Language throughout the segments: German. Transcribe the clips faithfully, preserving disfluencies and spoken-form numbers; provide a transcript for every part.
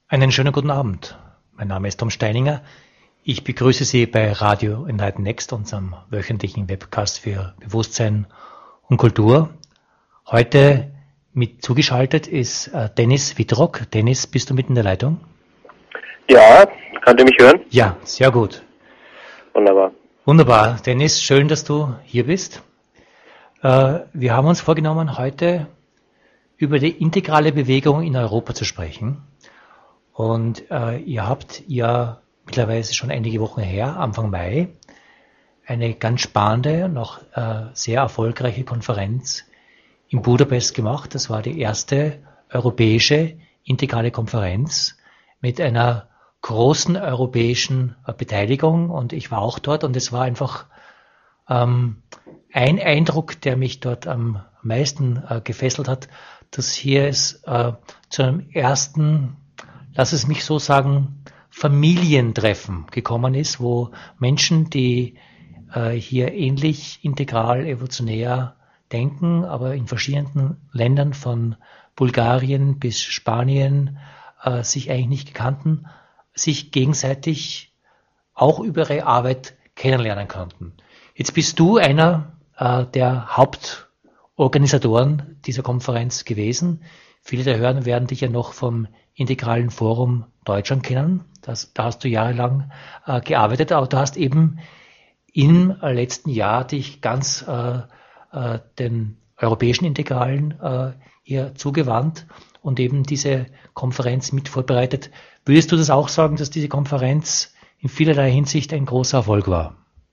Einen schönen guten Abend. Mein Name ist Tom Steininger. Ich begrüße Sie bei Radio Enlighten Next, unserem wöchentlichen Webcast für Bewusstsein und Kultur. Heute mit zugeschaltet ist äh, Dennis Wittrock. Dennis, bist du mit in der Leitung? Ja, könnt ihr mich hören? Ja, sehr gut. Wunderbar. Wunderbar. Dennis, schön, dass du hier bist. Äh, wir haben uns vorgenommen, heute über die integrale Bewegung in Europa zu sprechen. Und äh, ihr habt ja mittlerweile schon einige Wochen her, Anfang Mai, eine ganz spannende und auch äh, sehr erfolgreiche Konferenz in Budapest gemacht. Das war die erste europäische integrale Konferenz mit einer großen europäischen äh, Beteiligung. Und ich war auch dort und es war einfach ähm, ein Eindruck, der mich dort am meisten äh, gefesselt hat, dass hier es äh, zu einem ersten, lass es mich so sagen, Familientreffen gekommen ist, wo Menschen, die äh, hier ähnlich integral, evolutionär denken, aber in verschiedenen Ländern von Bulgarien bis Spanien äh, sich eigentlich nicht gekannten, sich gegenseitig auch über ihre Arbeit kennenlernen konnten. Jetzt bist du einer äh, der Hauptorganisatoren dieser Konferenz gewesen. Viele der Hörer werden dich ja noch vom Integralen Forum Deutschland kennen. Das, da hast du jahrelang äh, gearbeitet, aber du hast eben im letzten Jahr dich ganz äh, äh, den europäischen Integralen äh, hier zugewandt und eben diese Konferenz mit vorbereitet. Würdest du das auch sagen, dass diese Konferenz in vielerlei Hinsicht ein großer Erfolg war?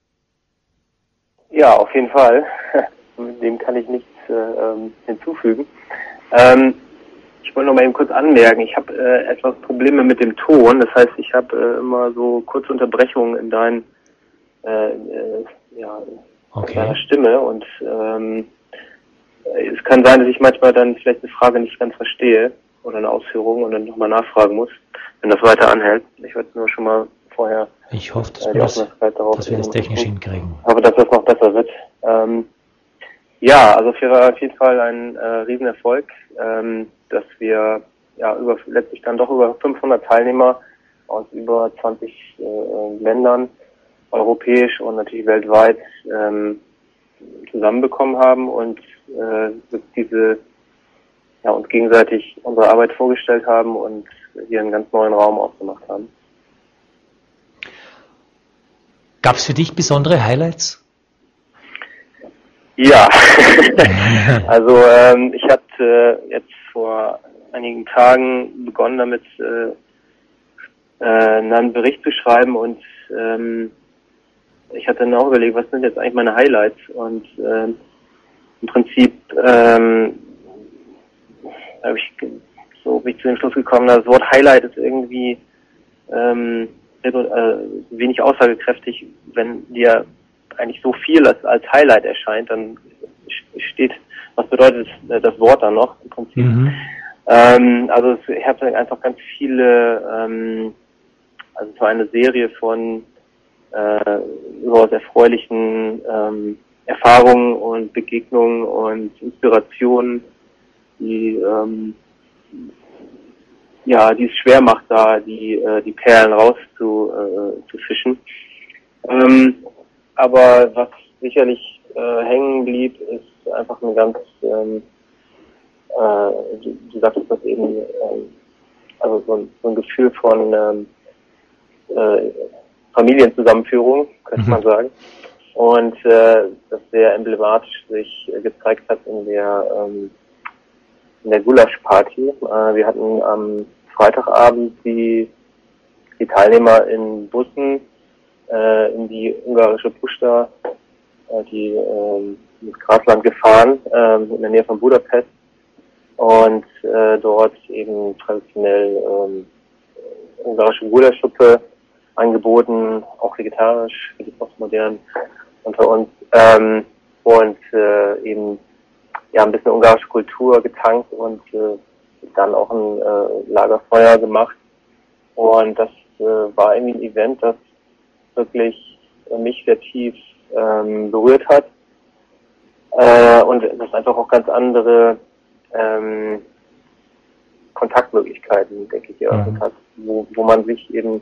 Ja, auf jeden Fall. Dem kann ich nichts äh, hinzufügen. Ähm, Ich wollte noch mal eben kurz anmerken, ich habe äh, etwas Probleme mit dem Ton. Das heißt, ich habe äh, immer so kurze Unterbrechungen in, dein, äh, äh, ja, okay. in deiner Stimme. Und ähm, es kann sein, dass ich manchmal dann vielleicht eine Frage nicht ganz verstehe oder eine Ausführung und dann nochmal nachfragen muss, wenn das weiter anhält. Ich wollte nur schon mal vorher ich hoffe, dass, äh, wir, das, dass wir das technisch hinkriegen. Ich hoffe, dass das noch besser wird. Ähm, ja, also für auf jeden Fall ein äh, Riesenerfolg. Ähm, dass wir ja über letztlich dann doch über fünfhundert Teilnehmer aus über zwanzig äh, Ländern, europäisch und natürlich weltweit, ähm, zusammenbekommen haben und äh, diese ja uns gegenseitig unsere Arbeit vorgestellt haben und hier einen ganz neuen Raum aufgemacht haben. Gab es für dich besondere Highlights? Ja, also ähm, ich hatte äh, jetzt vor einigen Tagen begonnen damit, äh, äh, einen Bericht zu schreiben und ähm, ich hatte dann auch überlegt, was sind jetzt eigentlich meine Highlights und ähm, im Prinzip ähm, habe ich so bin ich zu dem Schluss gekommen, das Wort Highlight ist irgendwie ähm, äh, wenig aussagekräftig, wenn dir eigentlich so viel als, als Highlight erscheint, dann steht, was bedeutet das Wort dann noch im Prinzip. Mhm. Ähm, also ich habe einfach ganz viele, ähm, also es war eine Serie von äh, überaus erfreulichen ähm, Erfahrungen und Begegnungen und Inspirationen, die ähm, ja, die es schwer macht, da die äh, die Perlen raus zu, äh, zu fischen. Ähm, aber was sicherlich äh, hängen blieb, ist einfach ein ganz, ähm, äh, du, du sagtest das eben, ähm, also so ein, so ein Gefühl von ähm, äh, Familienzusammenführung, könnte mhm. man sagen. Und äh, das sehr emblematisch sich äh, gezeigt hat in der ähm, in der Gulasch-Party. Äh, wir hatten am Freitagabend die die Teilnehmer in Bussen äh, in die ungarische Puszta, äh, die äh, ins Grasland gefahren, äh, in der Nähe von Budapest und äh, dort eben traditionell äh, ungarische Gulaschsuppe angeboten, auch vegetarisch, wie das auch modern unter uns, ähm, und äh, eben ja ein bisschen ungarische Kultur getankt und äh, dann auch ein äh, Lagerfeuer gemacht. Und das äh, war irgendwie ein Event, das wirklich äh, mich sehr tief ähm, berührt hat äh, und das einfach auch ganz andere ähm, Kontaktmöglichkeiten, denke ich, eröffnet hat. wo, wo man sich eben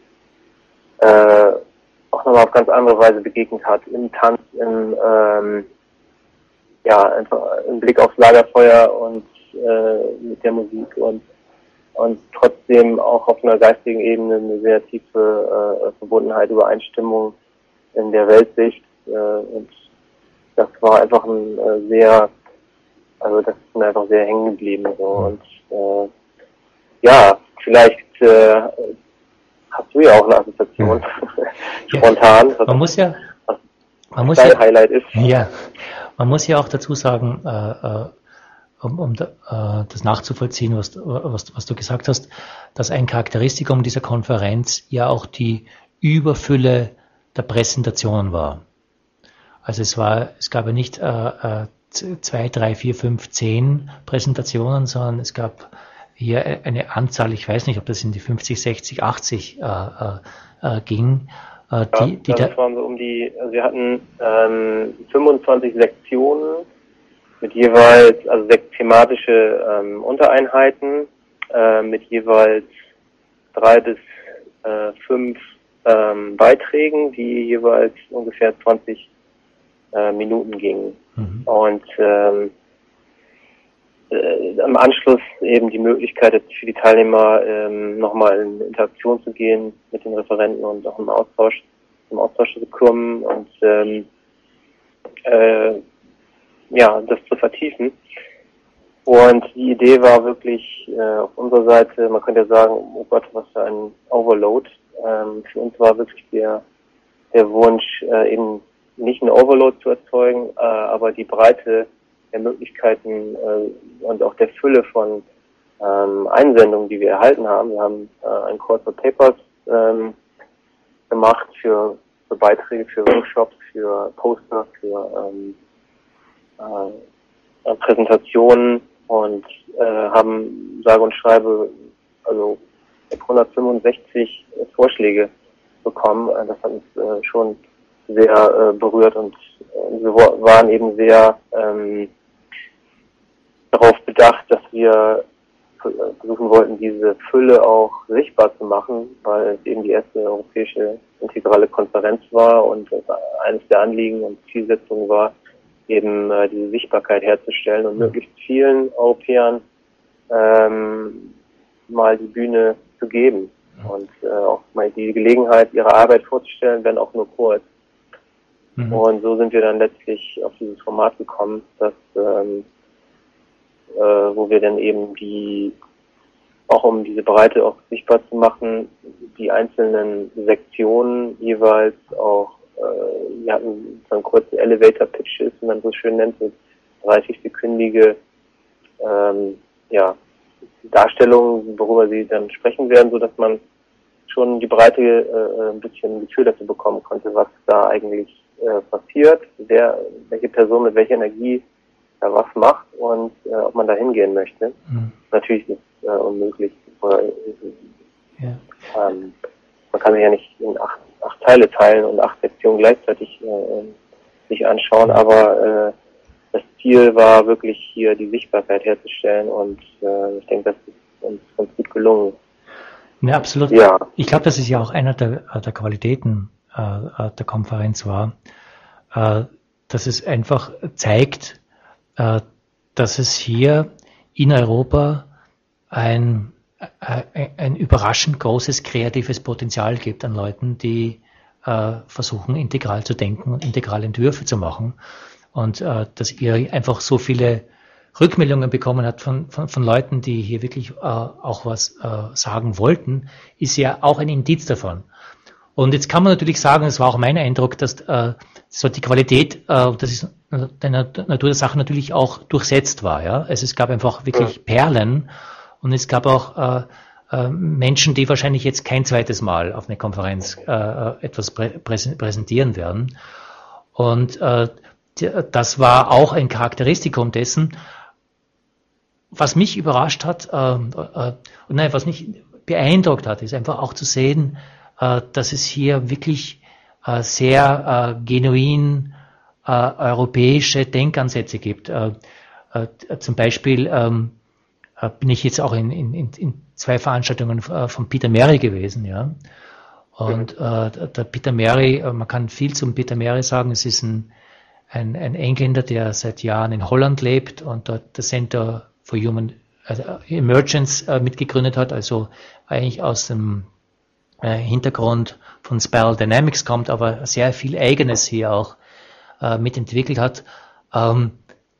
äh, auch nochmal auf ganz andere Weise begegnet hat, im Tanz, im, ähm, ja, einfach im Blick aufs Lagerfeuer und äh, mit der Musik und und trotzdem auch auf einer geistigen Ebene eine sehr tiefe äh, Verbundenheit, Übereinstimmung in der Weltsicht. Äh, und das war einfach ein äh, sehr, also das ist mir einfach sehr hängen geblieben. So. Und äh, ja, vielleicht äh, hast du ja auch eine Assoziation, ja. spontan. Man muss ja, man muss dein ja, Highlight ist. Ja, man muss ja auch dazu sagen, äh, äh, um, um da, äh, das nachzuvollziehen, was, was, was du gesagt hast, dass ein Charakteristikum dieser Konferenz ja auch die Überfülle der Präsentationen war. Also es war, es gab ja nicht äh, äh, zwei, drei, vier, fünf, zehn Präsentationen, sondern es gab hier eine Anzahl, ich weiß nicht, ob das in die fünfzig, sechzig, achtzig äh, äh, ging. Äh, ja, die, die das da, waren so um die, also wir hatten ähm, fünfundzwanzig Sektionen mit jeweils, also sechs thematische ähm, Untereinheiten, äh, mit jeweils drei bis äh, fünf ähm, Beiträgen, die jeweils ungefähr zwanzig äh, Minuten gingen. Mhm. Und ähm, äh, im Anschluss eben die Möglichkeit für die Teilnehmer ähm, nochmal in Interaktion zu gehen mit den Referenten und auch im Austausch, im Austausch zu kommen und ähm, äh, ja, das zu vertiefen. Und die Idee war wirklich äh, auf unserer Seite, man könnte ja sagen, oh Gott, was für ein Overload. Ähm, für uns war wirklich der, der Wunsch, äh, eben nicht einen Overload zu erzeugen, äh, aber die Breite der Möglichkeiten äh, und auch der Fülle von ähm, Einsendungen, die wir erhalten haben. Wir haben äh, ein Call for Papers ähm, gemacht für, für Beiträge, für Workshops, für Poster, für ähm, äh, Präsentationen und äh, haben sage und schreibe also hundertfünfundsechzig Vorschläge bekommen. Das hat uns äh, schon sehr äh, berührt und äh, wir waren eben sehr ähm, darauf bedacht, dass wir versuchen wollten, diese Fülle auch sichtbar zu machen, weil es eben die erste europäische integrale Konferenz war und eines der Anliegen und Zielsetzungen war, eben äh, diese Sichtbarkeit herzustellen und möglichst vielen Europäern ähm, mal die Bühne zu geben und äh, auch mal die Gelegenheit, ihre Arbeit vorzustellen, wenn auch nur kurz. Mhm. Und so sind wir dann letztlich auf dieses Format gekommen, dass ähm, äh, wo wir dann eben die, auch um diese Breite auch sichtbar zu machen, die einzelnen Sektionen jeweils auch, äh, wir hatten so kurze Elevator-Pitches, wie man so schön nennt, so dreißig-sekündige ähm, ja, Darstellungen, worüber sie dann sprechen werden, so dass man schon die Breite äh, ein bisschen ein Gefühl dafür bekommen konnte, was da eigentlich äh, passiert, wer, welche Person mit welcher Energie da was macht und äh, ob man da hingehen möchte. Mhm. Natürlich ist es äh, unmöglich. Oder, ja. ähm, man kann sich ja nicht in acht, acht Teile teilen und acht Sektionen gleichzeitig äh, sich anschauen, mhm. aber äh, das Ziel war wirklich hier die Sichtbarkeit herzustellen und äh, ich denke, das ist uns ganz gut gelungen. Ja, absolut. Ja. Ich glaube, das ist ja auch einer der, der Qualitäten äh, der Konferenz war, äh, dass es einfach zeigt, äh, dass es hier in Europa ein, ein, ein überraschend großes kreatives Potenzial gibt an Leuten, die äh, versuchen, integral zu denken und integrale Entwürfe zu machen. Und äh, dass ihr einfach so viele Rückmeldungen bekommen hat von, von, von Leuten, die hier wirklich äh, auch was äh, sagen wollten, ist ja auch ein Indiz davon. Und jetzt kann man natürlich sagen, es war auch mein Eindruck, dass äh, so die Qualität, äh, das ist der Natur der Sache natürlich auch durchsetzt war. Ja, also es gab einfach wirklich Perlen und es gab auch äh, äh, Menschen, die wahrscheinlich jetzt kein zweites Mal auf eine Konferenz äh, etwas prä präsentieren werden. Und äh, das war auch ein Charakteristikum dessen. Was mich überrascht hat, äh, äh, nein, was mich beeindruckt hat, ist einfach auch zu sehen, äh, dass es hier wirklich äh, sehr äh, genuin äh, europäische Denkansätze gibt. Äh, äh, zum Beispiel ähm, äh, bin ich jetzt auch in, in, in zwei Veranstaltungen äh, von Peter Mary gewesen, ja. Und äh, der Peter Mary, äh, man kann viel zum Peter Mary sagen, es ist ein, ein, ein Engländer, der seit Jahren in Holland lebt und dort das Center for Human also Emergence äh, mitgegründet hat, also eigentlich aus dem äh, Hintergrund von Spiral Dynamics kommt, aber sehr viel Eigenes hier auch äh, mitentwickelt hat. Ähm,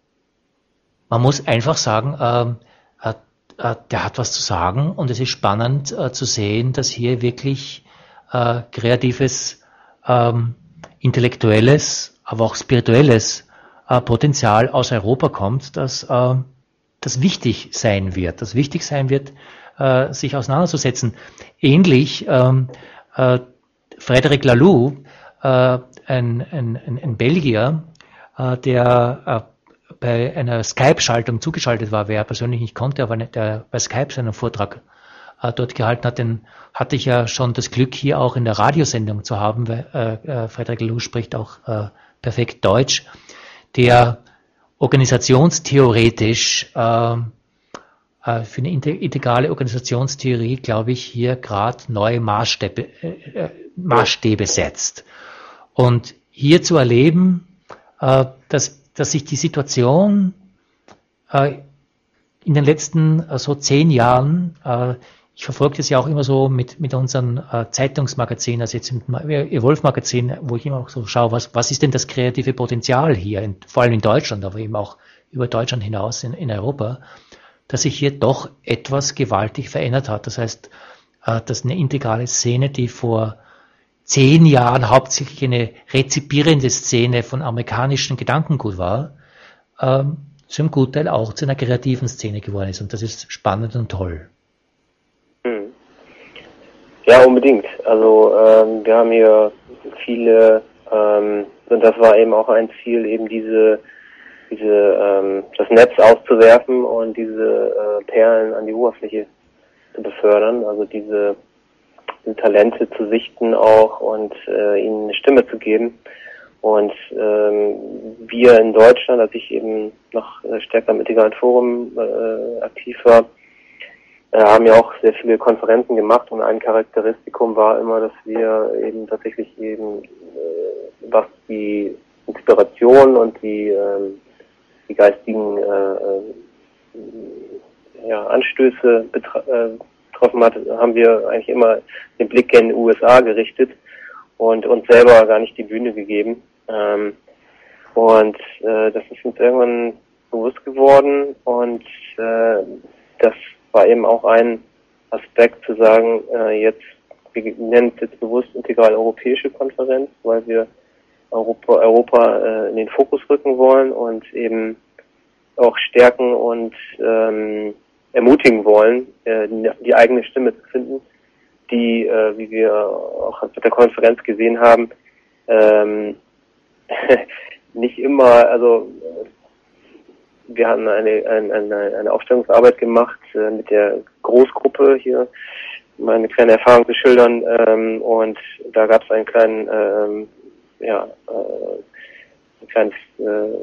man muss einfach sagen, ähm, äh, äh, der hat was zu sagen und es ist spannend äh, zu sehen, dass hier wirklich äh, kreatives, ähm, intellektuelles, aber auch spirituelles äh, Potenzial aus Europa kommt, das, äh, das wichtig sein wird, das wichtig sein wird, äh, sich auseinanderzusetzen. Ähnlich ähm, äh, Frédéric Laloux, äh, ein, ein, ein Belgier, äh, der äh, bei einer Skype-Schaltung zugeschaltet war, wer er persönlich nicht konnte, aber der bei Skype seinen Vortrag äh, dort gehalten hat, den hatte ich ja schon das Glück, hier auch in der Radiosendung zu haben, weil äh, Frédéric Laloux spricht auch äh, perfekt Deutsch, der organisationstheoretisch äh, äh, für eine integrale Organisationstheorie, glaube ich, hier gerade neue Maßstäbe, äh, Maßstäbe setzt. Und hier zu erleben, äh, dass, dass sich die Situation äh, in den letzten äh, so zehn Jahren, äh, ich verfolge das ja auch immer so mit, mit unseren äh, Zeitungsmagazinen, also jetzt mit dem Evolve-Magazin, wo ich immer auch so schaue, was, was ist denn das kreative Potenzial hier, in, vor allem in Deutschland, aber eben auch über Deutschland hinaus in, in Europa, dass sich hier doch etwas gewaltig verändert hat. Das heißt, äh, dass eine integrale Szene, die vor zehn Jahren hauptsächlich eine rezipierende Szene von amerikanischen Gedankengut war, ähm, zum Gutteil auch zu einer kreativen Szene geworden ist. Und das ist spannend und toll. Ja, unbedingt. Also ähm, wir haben hier viele, ähm, und das war eben auch ein Ziel, eben diese, diese ähm, das Netz auszuwerfen und diese äh, Perlen an die Oberfläche zu befördern, also diese, diese Talente zu sichten auch und äh, ihnen eine Stimme zu geben. Und ähm, wir in Deutschland, als ich eben noch äh, stärker im Integralen Forum äh, aktiv war, äh, haben ja auch sehr viele Konferenzen gemacht und ein Charakteristikum war immer, dass wir eben tatsächlich eben, äh, was die Inspiration und die, äh, die geistigen äh, äh, ja, Anstöße betra- äh, betroffen hat, haben wir eigentlich immer den Blick in die U S A gerichtet und uns selber gar nicht die Bühne gegeben. Ähm, und äh, das ist uns irgendwann bewusst geworden und äh, das war eben auch ein Aspekt zu sagen, äh, jetzt, wir nennen es jetzt bewusst integral europäische Konferenz, weil wir Europa, Europa äh, in den Fokus rücken wollen und eben auch stärken und ähm, ermutigen wollen, äh, die eigene Stimme zu finden, die, äh, wie wir auch mit der Konferenz gesehen haben, ähm, nicht immer, also wir haben eine, eine, eine Aufstellungsarbeit gemacht äh, mit der Großgruppe hier, um eine kleine Erfahrung zu schildern, ähm, und da gab es einen kleinen, ähm, ja, äh, ein kleines, äh,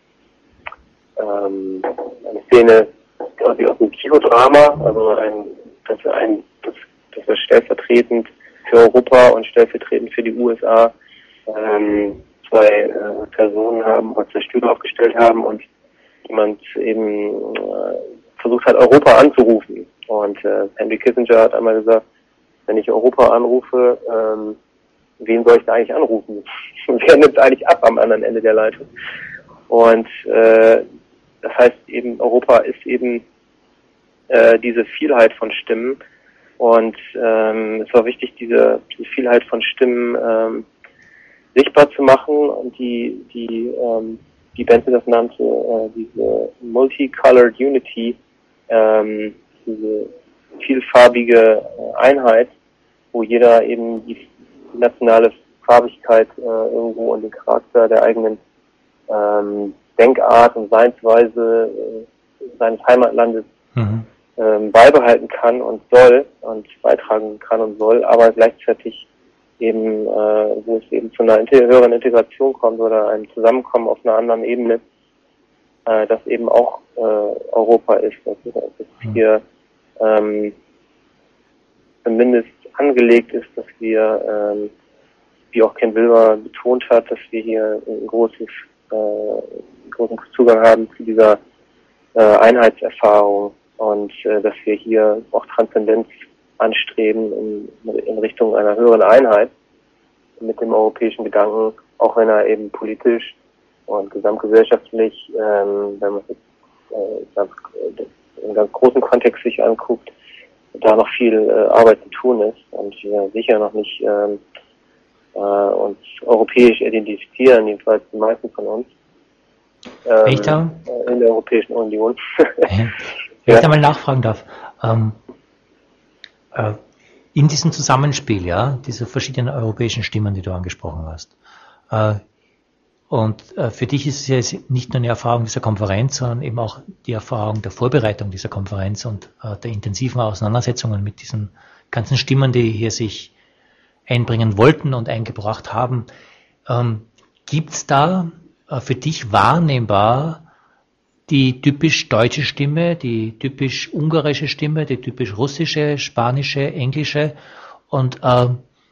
ähm, eine Szene quasi aus dem Kinodrama, also ein, dass wir ein, dass, dass wir stellvertretend für Europa und stellvertretend für die U S A ähm, zwei äh, Personen haben, oder zwei Stühle aufgestellt haben und jemand eben äh, versucht hat, Europa anzurufen. Und äh, Henry Kissinger hat einmal gesagt, wenn ich Europa anrufe, ähm, wen soll ich da eigentlich anrufen? Wer nimmt eigentlich ab am anderen Ende der Leitung? Und äh, das heißt eben, Europa ist eben äh, diese Vielheit von Stimmen. Und ähm, es war wichtig, diese, diese Vielheit von Stimmen ähm, sichtbar zu machen und die, die, ähm, die Benson das nannte, äh, diese Multicolored Unity, ähm, diese vielfarbige Einheit, wo jeder eben die nationale Farbigkeit äh, irgendwo und den Charakter der eigenen ähm, Denkart und Seinsweise äh, seines Heimatlandes mhm. ähm, beibehalten kann und soll und beitragen kann und soll, aber gleichzeitig eben, äh, wo es eben zu einer höheren Integration kommt oder einem Zusammenkommen auf einer anderen Ebene, äh, das eben auch äh, Europa ist, dass, dass hier ähm, zumindest angelegt ist, dass wir, ähm, wie auch Ken Wilber betont hat, dass wir hier ein großes, äh, großen Zugang haben zu dieser äh, Einheitserfahrung und äh, dass wir hier auch Transzendenz anstreben in, in Richtung einer höheren Einheit mit dem europäischen Gedanken, auch wenn er eben politisch und gesamtgesellschaftlich, ähm, wenn man es jetzt äh, ganz, äh, im ganz großen Kontext sich anguckt, da noch viel äh, Arbeit zu tun ist und wir sicher noch nicht ähm, äh, uns europäisch identifizieren, jedenfalls die meisten von uns ähm, Wenn ich da, in der Europäischen Union. wenn ja. ich da mal nachfragen darf, ähm, äh, in diesem Zusammenspiel, ja, dieser verschiedenen europäischen Stimmen, die du angesprochen hast, äh, und äh, für dich ist es ja jetzt nicht nur eine Erfahrung dieser Konferenz, sondern eben auch die Erfahrung der Vorbereitung dieser Konferenz und äh, der intensiven Auseinandersetzungen mit diesen ganzen Stimmen, die hier sich einbringen wollten und eingebracht haben. Ähm, gibt's da äh, für dich wahrnehmbar die typisch deutsche Stimme, die typisch ungarische Stimme, die typisch russische, spanische, englische? Und äh,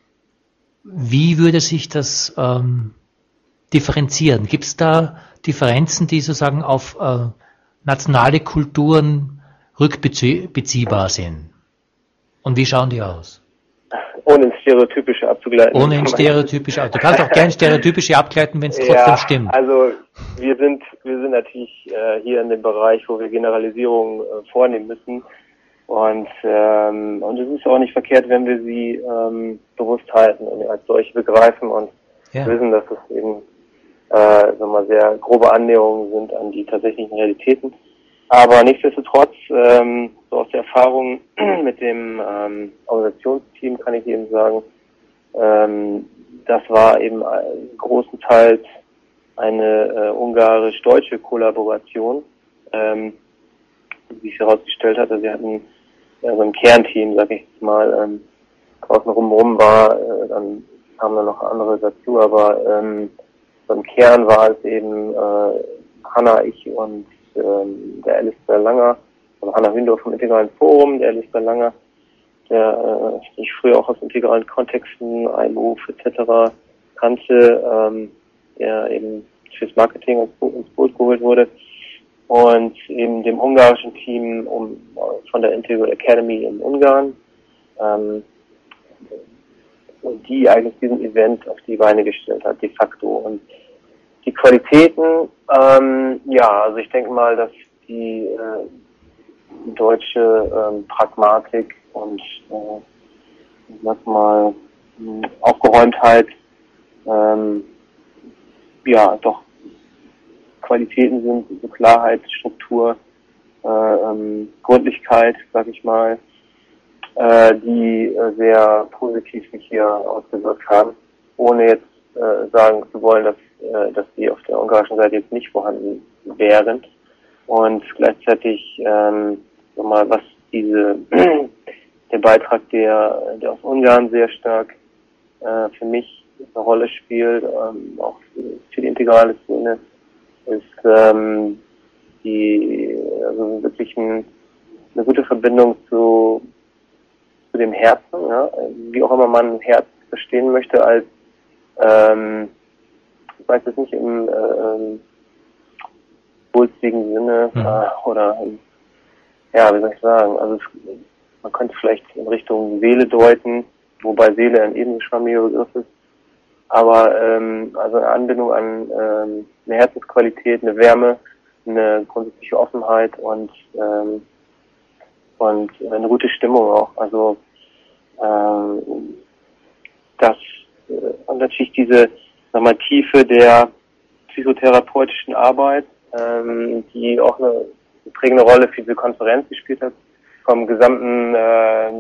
wie würde sich das ähm, differenzieren? Gibt es da Differenzen, die sozusagen auf äh, nationale Kulturen rückbeziehbar sind? Und wie schauen die aus? Ohne ins Stereotypische abzugleiten. Ohne ins Stereotypische. Du kannst auch gerne Stereotypische abgleiten, wenn es trotzdem ja, stimmt. Also wir sind wir sind natürlich äh, hier in dem Bereich, wo wir Generalisierungen äh, vornehmen müssen. Und ähm, und es ist auch nicht verkehrt, wenn wir sie ähm, bewusst halten und als solche begreifen und ja. wissen, dass es eben äh, sagen wir mal, sehr grobe Annäherungen sind an die tatsächlichen Realitäten. Aber nichtsdestotrotz, ähm, so aus der Erfahrung mit dem ähm, Organisationsteam kann ich eben sagen, ähm, das war eben großenteils eine äh, ungarisch-deutsche Kollaboration, ähm, wie sich herausgestellt hatte. Wir hatten äh, so ein Kernteam, sag ich jetzt mal, ähm, draußen rumrum war, äh, dann kamen dann noch andere dazu, aber ähm, so im Kern war es eben äh, Hanna, ich und ähm, der Alistair Langer, also Hanna Hündorf vom Integralen Forum, der Alistair Langer, der äh, ich früher auch aus integralen Kontexten, I M O F et cetera kannte, ähm, der eben fürs Marketing ins Boot, ins Boot geholt wurde, und eben dem ungarischen Team um, von der Integral Academy in Ungarn, ähm, die eigentlich diesen Event auf die Beine gestellt hat, de facto. Und die Qualitäten, ähm, ja, also ich denke mal, dass die, äh, die deutsche ähm, Pragmatik und äh, sag mal Aufgeräumtheit, ähm, ja, doch Qualitäten sind, so Klarheit, Struktur, äh, ähm, Gründlichkeit, sag ich mal, äh, die äh, sehr positiv sich hier ausgewirkt haben, ohne jetzt äh, sagen zu wollen, dass, äh, dass die auf der ungarischen Seite jetzt nicht vorhanden wären. Und gleichzeitig, ähm, nochmal, was diese, der Beitrag, der, der aus Ungarn sehr stark äh, für mich eine Rolle spielt, ähm, auch für, für die integrale Szene, ist ähm, die, also wirklich ein, eine gute Verbindung zu, zu dem Herzen, ja? Wie auch immer man ein Herz verstehen möchte, als, ähm, ich weiß es nicht im äh, wulstigen Sinne, mhm. äh, oder, ja, wie soll ich sagen, also es, man könnte vielleicht in Richtung Seele deuten, wobei Seele ein ebenso schwammiger Begriff ist, aber ähm, also eine Anbindung an ähm, eine Herzensqualität, eine Wärme, eine grundsätzliche Offenheit und ähm, und eine gute Stimmung auch. Also ähm, das äh, und natürlich diese nochmal Tiefe der psychotherapeutischen Arbeit, ähm, die auch eine prägende Rolle für diese Konferenz gespielt hat, vom gesamten äh,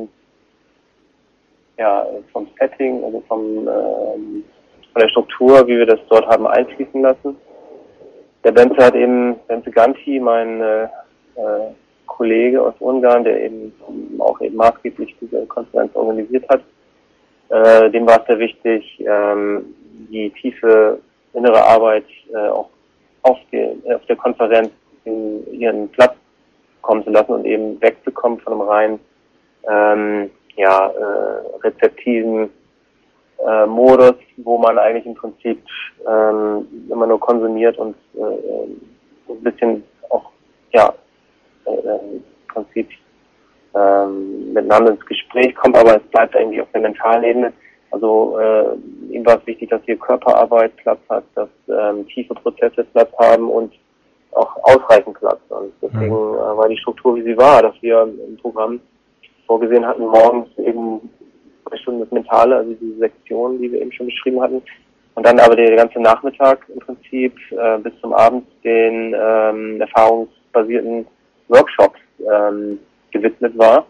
ja vom Setting, also vom ähm, von der Struktur, wie wir das dort haben einfließen lassen. Der Bence hat eben, Bence Ganti, mein äh, äh, Kollege aus Ungarn, der eben auch eben maßgeblich diese Konferenz organisiert hat, äh, dem war es sehr wichtig, ähm, die tiefe innere Arbeit äh, auch auf, die, auf der Konferenz den, ihren Platz kommen zu lassen und eben wegzukommen von einem rein ähm, ja, äh, rezeptiven äh, Modus, wo man eigentlich im Prinzip ähm, immer nur konsumiert und äh, ein bisschen auch ja äh, im Prinzip ähm, miteinander ins Gespräch kommt, aber es bleibt irgendwie auf der mentalen Ebene. Also äh, ihm war es wichtig, dass hier Körperarbeit Platz hat, dass ähm, tiefe Prozesse Platz haben und auch ausreichend Platz. Und deswegen Mhm. äh, war die Struktur, wie sie war, dass wir im Programm vorgesehen hatten, morgens eben zwei Stunden das Mentale, also diese Sektion, die wir eben schon beschrieben hatten. Und dann aber der ganze Nachmittag im Prinzip äh, bis zum Abend den ähm, erfahrungsbasierten Workshops ähm, gewidmet war,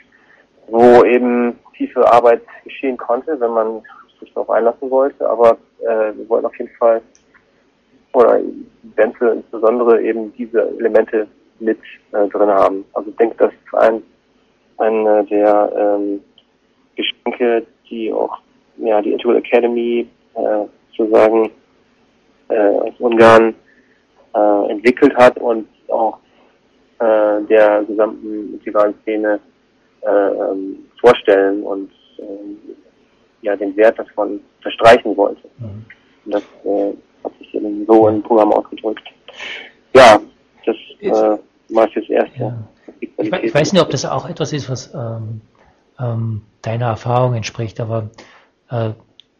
wo eben tiefe Arbeit geschehen konnte, wenn man sich darauf einlassen wollte. Aber äh, wir wollten auf jeden Fall, oder Wenzel insbesondere, eben diese Elemente mit äh, drin haben. Also ich denke, das ist ein, eine der ähm, Geschenke, die auch ja die Integral Academy äh, sozusagen äh, aus Ungarn äh, entwickelt hat und auch äh, der gesamten integralen Szene äh, ähm, vorstellen und äh, ja den Wert davon verstreichen wollte. Mhm. Und das äh, hat sich eben so im Programm ausgedrückt. Ja, das äh, war fürs Erste. Ja. Ich, ich weiß nicht, ob das auch etwas ist, was ähm, ähm, deiner Erfahrung entspricht, aber äh,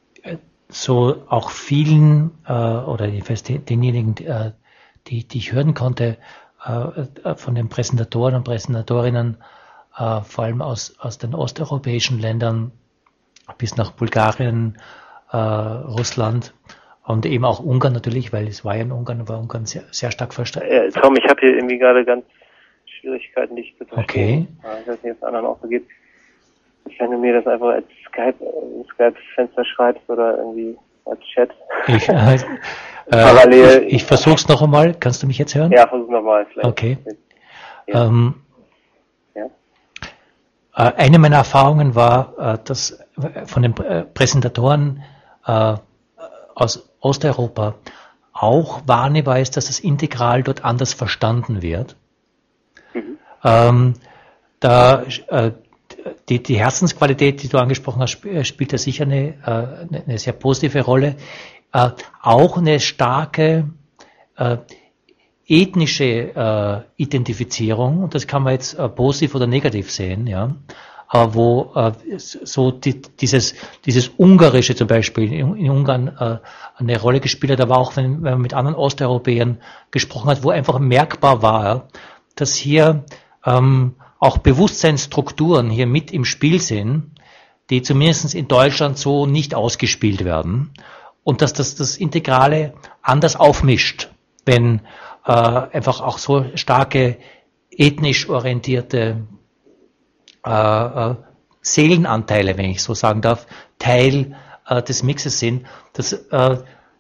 so auch vielen äh, oder denjenigen, äh, die, die ich hören konnte, äh, von den Präsentatoren und Präsentatorinnen, äh, vor allem aus, aus den osteuropäischen Ländern bis nach Bulgarien, äh, Russland und eben auch Ungarn natürlich, weil es war ja in Ungarn, war Ungarn sehr, sehr stark verstanden. Äh, Tom, ich habe hier irgendwie gerade ganz Schwierigkeiten, dich zu Okay. verstehen. Ich weiß nicht, ob es anderen auch so geht. Wenn du mir das einfach als Skype, äh, Skype-Fenster schreibst oder irgendwie als Chat. Ich, äh, Parallel. Ich, ich versuch's noch einmal. Kannst du mich jetzt hören? Ja, versuch nochmal vielleicht. Okay. Ja. Ähm, ja. Äh, eine meiner Erfahrungen war, äh, dass von den Prä- Präsentatoren äh, aus Osteuropa auch wahrnehmbar ist, dass das Integral dort anders verstanden wird. Mhm. Ähm, da äh, die, die Herzensqualität, die du angesprochen hast, sp- spielt da sicher eine, äh, eine sehr positive Rolle. Äh, auch eine starke äh, ethnische äh, Identifizierung, und das kann man jetzt äh, positiv oder negativ sehen, ja, aber wo äh, so die, dieses dieses Ungarische zum Beispiel in, in Ungarn äh, eine Rolle gespielt hat, aber auch wenn, wenn man mit anderen Osteuropäern gesprochen hat, wo einfach merkbar war, dass hier ähm, auch Bewusstseinsstrukturen hier mit im Spiel sind, die zumindest in Deutschland so nicht ausgespielt werden, und dass das das Integrale anders aufmischt, wenn äh, einfach auch so starke ethnisch orientierte äh, äh, Seelenanteile, wenn ich so sagen darf, Teil äh, des Mixes sind. Das äh,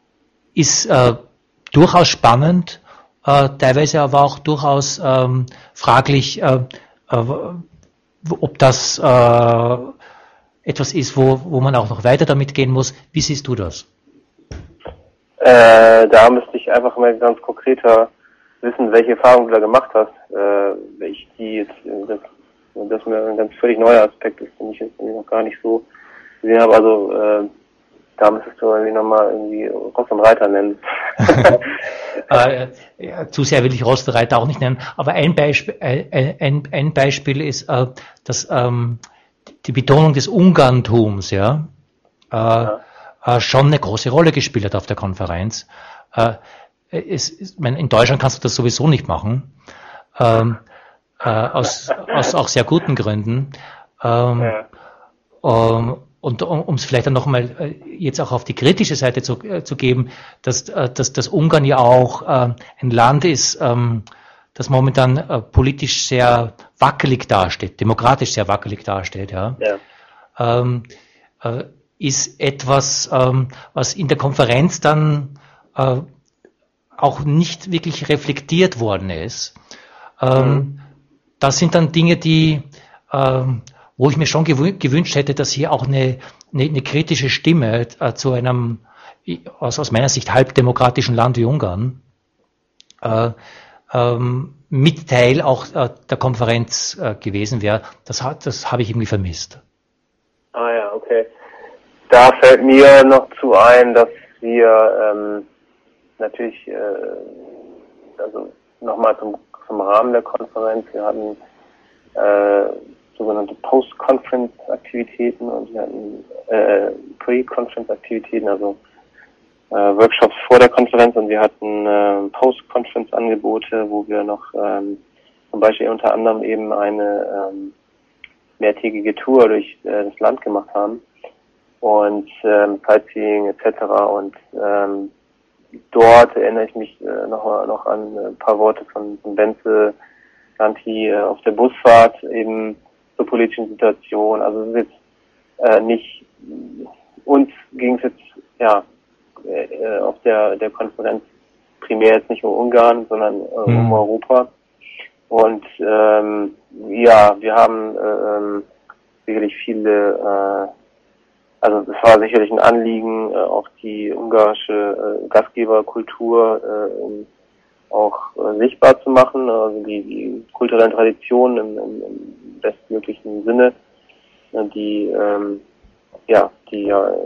ist äh, durchaus spannend, äh, teilweise aber auch durchaus ähm, fraglich, äh, äh, ob das äh, etwas ist, wo, wo man auch noch weiter damit gehen muss. Wie siehst du das? Äh, da müsste ich einfach mal ganz konkreter wissen, welche Erfahrungen du da gemacht hast. Äh, ich die jetzt, das, das mir ein ganz völlig neuer Aspekt ist, den ich jetzt noch gar nicht so gesehen habe. Also äh, da müsstest du irgendwie nochmal irgendwie Ross und Reiter nennen. äh, ja, zu sehr will ich Ross und Reiter auch nicht nennen, aber ein Beispiel, äh, ein, ein Beispiel ist, äh, dass ähm, die Betonung des Ungarntums, ja, äh, ja. Äh, schon eine große Rolle gespielt hat auf der Konferenz. Äh, es, ich meine, in Deutschland kannst du das sowieso nicht machen, ähm, äh, aus, aus auch sehr guten Gründen. Ähm, ja. ähm, und um es vielleicht dann nochmal äh, jetzt auch auf die kritische Seite zu, äh, zu geben, dass, äh, dass, dass Ungarn ja auch äh, ein Land ist, ähm, das momentan äh, politisch sehr wackelig dasteht, demokratisch sehr wackelig dasteht. Ja. Ja. Ähm, äh, ist etwas, ähm, was in der Konferenz dann äh, auch nicht wirklich reflektiert worden ist. Ähm, mhm. Das sind dann Dinge, die, ähm, wo ich mir schon gewü- gewünscht hätte, dass hier auch eine, eine, eine kritische Stimme äh, zu einem, aus, aus meiner Sicht halbdemokratischen Land wie Ungarn, äh, ähm, mit Teil auch äh, der Konferenz äh, gewesen wäre. Das, hat, das habe ich irgendwie vermisst. Ah ja, okay. Da fällt mir noch zu ein, dass wir ähm, natürlich, äh, also nochmal zum, zum Rahmen der Konferenz, wir hatten äh, sogenannte Post-Conference-Aktivitäten und wir hatten äh, Pre-Conference-Aktivitäten, also äh, Workshops vor der Konferenz, und wir hatten äh, Post-Conference-Angebote, wo wir noch ähm, zum Beispiel unter anderem eben eine ähm, mehrtägige Tour durch äh, das Land gemacht haben und ähm, Sightseeing et cetera. Und ähm, dort erinnere ich mich äh, noch, noch an ein paar Worte von, von Benze Ganti äh, auf der Busfahrt eben zur politischen Situation. Also es ist jetzt äh, nicht, uns ging es jetzt ja äh, auf der der Konferenz primär jetzt nicht um Ungarn, sondern äh, Mhm. um Europa. Und ähm, ja, wir haben äh, ähm, sicherlich viele, äh, also es war sicherlich ein Anliegen, äh, auch die ungarische äh, Gastgeberkultur äh, auch äh, sichtbar zu machen, also die, die kulturellen Traditionen im, im, im bestmöglichen Sinne, äh, die ähm, ja, die ja, äh,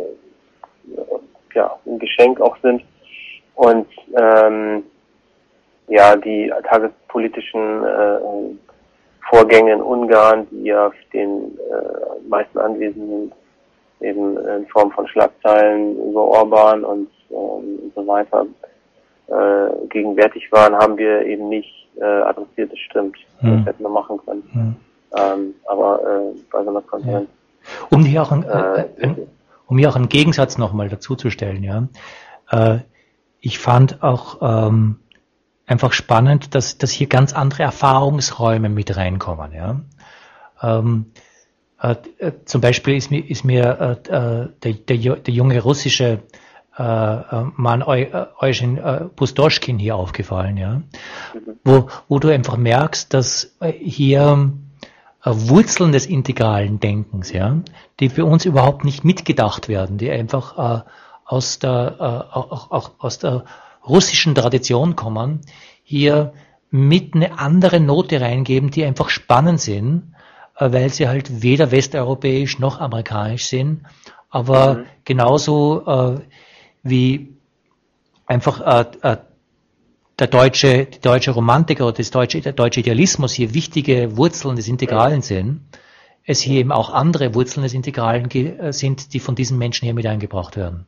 ja ein Geschenk auch sind, und ähm, ja, die tagespolitischen äh, Vorgänge in Ungarn, die ja den äh, meisten Anwesenden eben in Form von Schlagzeilen über Orban und, ähm, und so weiter äh, gegenwärtig waren, haben wir eben nicht äh, adressiert, das stimmt. Hm. Das hätten wir machen können. Hm. Ähm, aber äh, bei so einer Konferenz. Ja. Um hier auch ein, Äh, äh, ein, um hier auch einen Gegensatz nochmal dazuzustellen, ja. Äh, ich fand auch ähm, einfach spannend, dass, dass hier ganz andere Erfahrungsräume mit reinkommen, ja. Ähm, äh, äh, zum Beispiel ist mir, ist mir äh, der, der, der junge russische äh, Mann Eu, Eugen äh, Pustoschkin hier aufgefallen, ja. mhm. Wo, wo du einfach merkst, dass äh, hier äh, Wurzeln des integralen Denkens, ja, die für uns überhaupt nicht mitgedacht werden, die einfach äh, aus der äh, auch, auch aus der russischen Tradition kommen, hier mit eine andere Note reingeben, die einfach spannend sind, äh, weil sie halt weder westeuropäisch noch amerikanisch sind, aber Mhm. genauso äh, wie einfach äh, äh, der deutsche, die deutsche Romantik oder das deutsche, der deutsche Idealismus hier wichtige Wurzeln des Integralen sind, es hier eben auch andere Wurzeln des Integralen ge- sind, die von diesen Menschen hier mit eingebracht werden.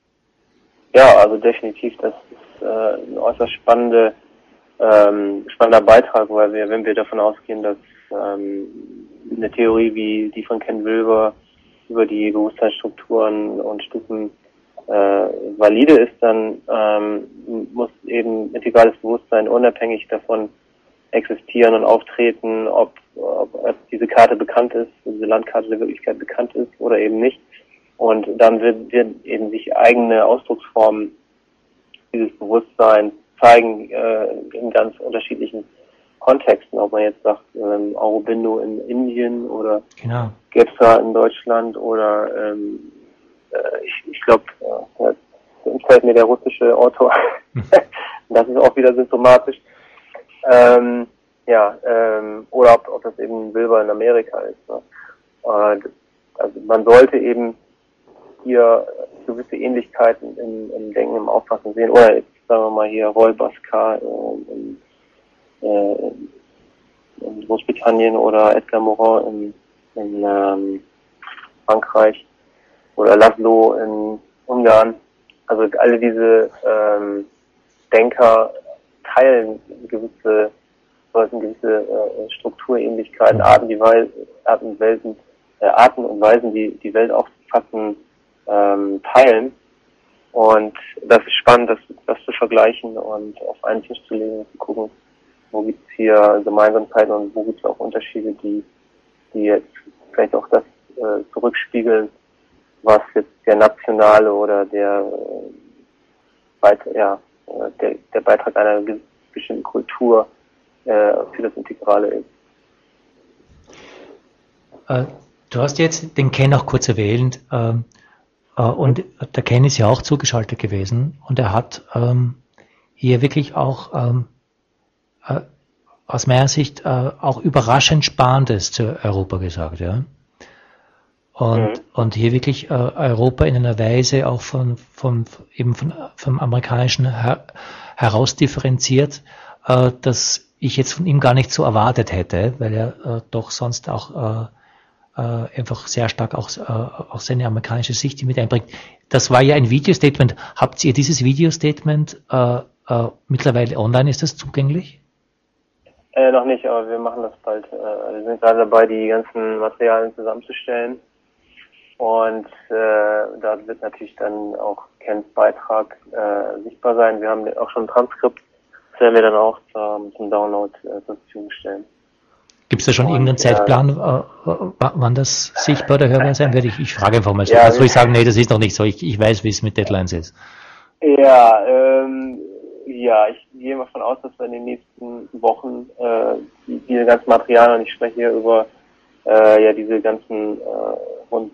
Ja, also definitiv, das ist äh, ein äußerst spannende, ähm, spannender Beitrag, weil wir, wenn wir davon ausgehen, dass ähm, eine Theorie wie die von Ken Wilber über die Bewusstseinsstrukturen und Stufen äh, valide ist, dann ähm, muss eben integrales Bewusstsein unabhängig davon existieren und auftreten, ob, ob, ob diese Karte bekannt ist, diese Landkarte der Wirklichkeit bekannt ist oder eben nicht. Und dann wird, wird eben sich eigene Ausdrucksformen dieses Bewusstseins zeigen äh, in ganz unterschiedlichen Kontexten, ob man jetzt sagt ähm, Aurobindo in Indien oder Genau. Gebser in Deutschland oder ähm, äh, ich, ich glaube, äh, uns fällt mir der russische Autor, das ist auch wieder symptomatisch. Ähm, ja, ähm, oder ob, ob das eben Wilber in Amerika ist. Ne? Äh, also man sollte eben hier gewisse Ähnlichkeiten im, im Denken, im Auffassen sehen. Oder jetzt sagen wir mal hier Roy Bascar äh, in, äh, in Großbritannien oder Edgar Morin in, in ähm, Frankreich oder Laszlo in Ungarn. Also alle diese ähm, Denker teilen gewisse, sollten gewisse äh, Strukturähnlichkeiten, Arten, die Weise, Arten und Welten, äh, Arten und Weisen, die die Welt aufzufassen, ähm, teilen. Und das ist spannend, das, das zu vergleichen und auf einen Tisch zu legen und zu gucken, wo gibt es hier Gemeinsamkeiten und wo gibt es auch Unterschiede, die, die jetzt vielleicht auch das äh, zurückspiegeln, was jetzt der nationale oder der, äh, Beit ja, der, der Beitrag einer bestimmten Kultur äh, für das Integrale ist. Äh, du hast jetzt den Ken auch kurz erwähnt, ähm, äh, und der Ken ist ja auch zugeschaltet gewesen und er hat ähm, hier wirklich auch ähm, äh, aus meiner Sicht äh, auch überraschend Spannendes zu Europa gesagt, ja. Und, mhm. und hier wirklich äh, Europa in einer Weise auch von, von eben von, vom Amerikanischen her, herausdifferenziert, äh, dass ich jetzt von ihm gar nicht so erwartet hätte, weil er äh, doch sonst auch äh, äh, einfach sehr stark auch, äh, auch seine amerikanische Sicht mit einbringt. Das war ja ein Video-Statement. Habt ihr dieses Video-Statement äh, äh, mittlerweile online? Ist das zugänglich? Äh, noch nicht, aber wir machen das bald. Äh, wir sind gerade dabei, die ganzen Materialien zusammenzustellen. Und äh, da wird natürlich dann auch Kens Beitrag äh, sichtbar sein. Wir haben auch schon ein Transkript, das werden wir dann auch zum, zum Download äh, zur Verfügung stellen. Gibt es da schon und, irgendeinen Zeitplan, äh, wann das sichtbar oder hörbar sein wird? Ich, ich frage einfach mal so. Ja, soll ich sagen, nee, das ist noch nicht so. Ich, ich weiß, wie es mit Deadlines ist. Ja, ähm, ja, ich gehe mal davon aus, dass wir in den nächsten Wochen äh, die, diese ganzen Materialien, und ich spreche hier über äh, ja diese ganzen äh, rund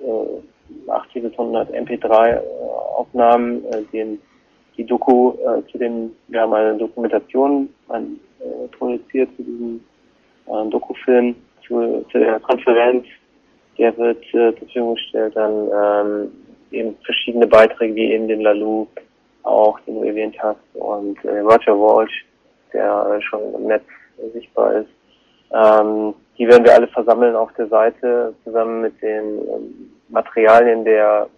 äh, achtzig bis hundert M P drei äh, Aufnahmen, äh, den die Doku äh, zu dem, wir haben eine Dokumentation an, äh, produziert zu diesem äh, Dokufilm, zu, zu der Konferenz, der wird äh, zur Verfügung gestellt, dann ähm, eben verschiedene Beiträge wie eben den Lalou, auch den du erwähnt hast, und äh, Roger Walsh, der äh, schon im Netz äh, sichtbar ist. Ähm, die werden wir alle versammeln auf der Seite, zusammen mit den ähm, Materialien der,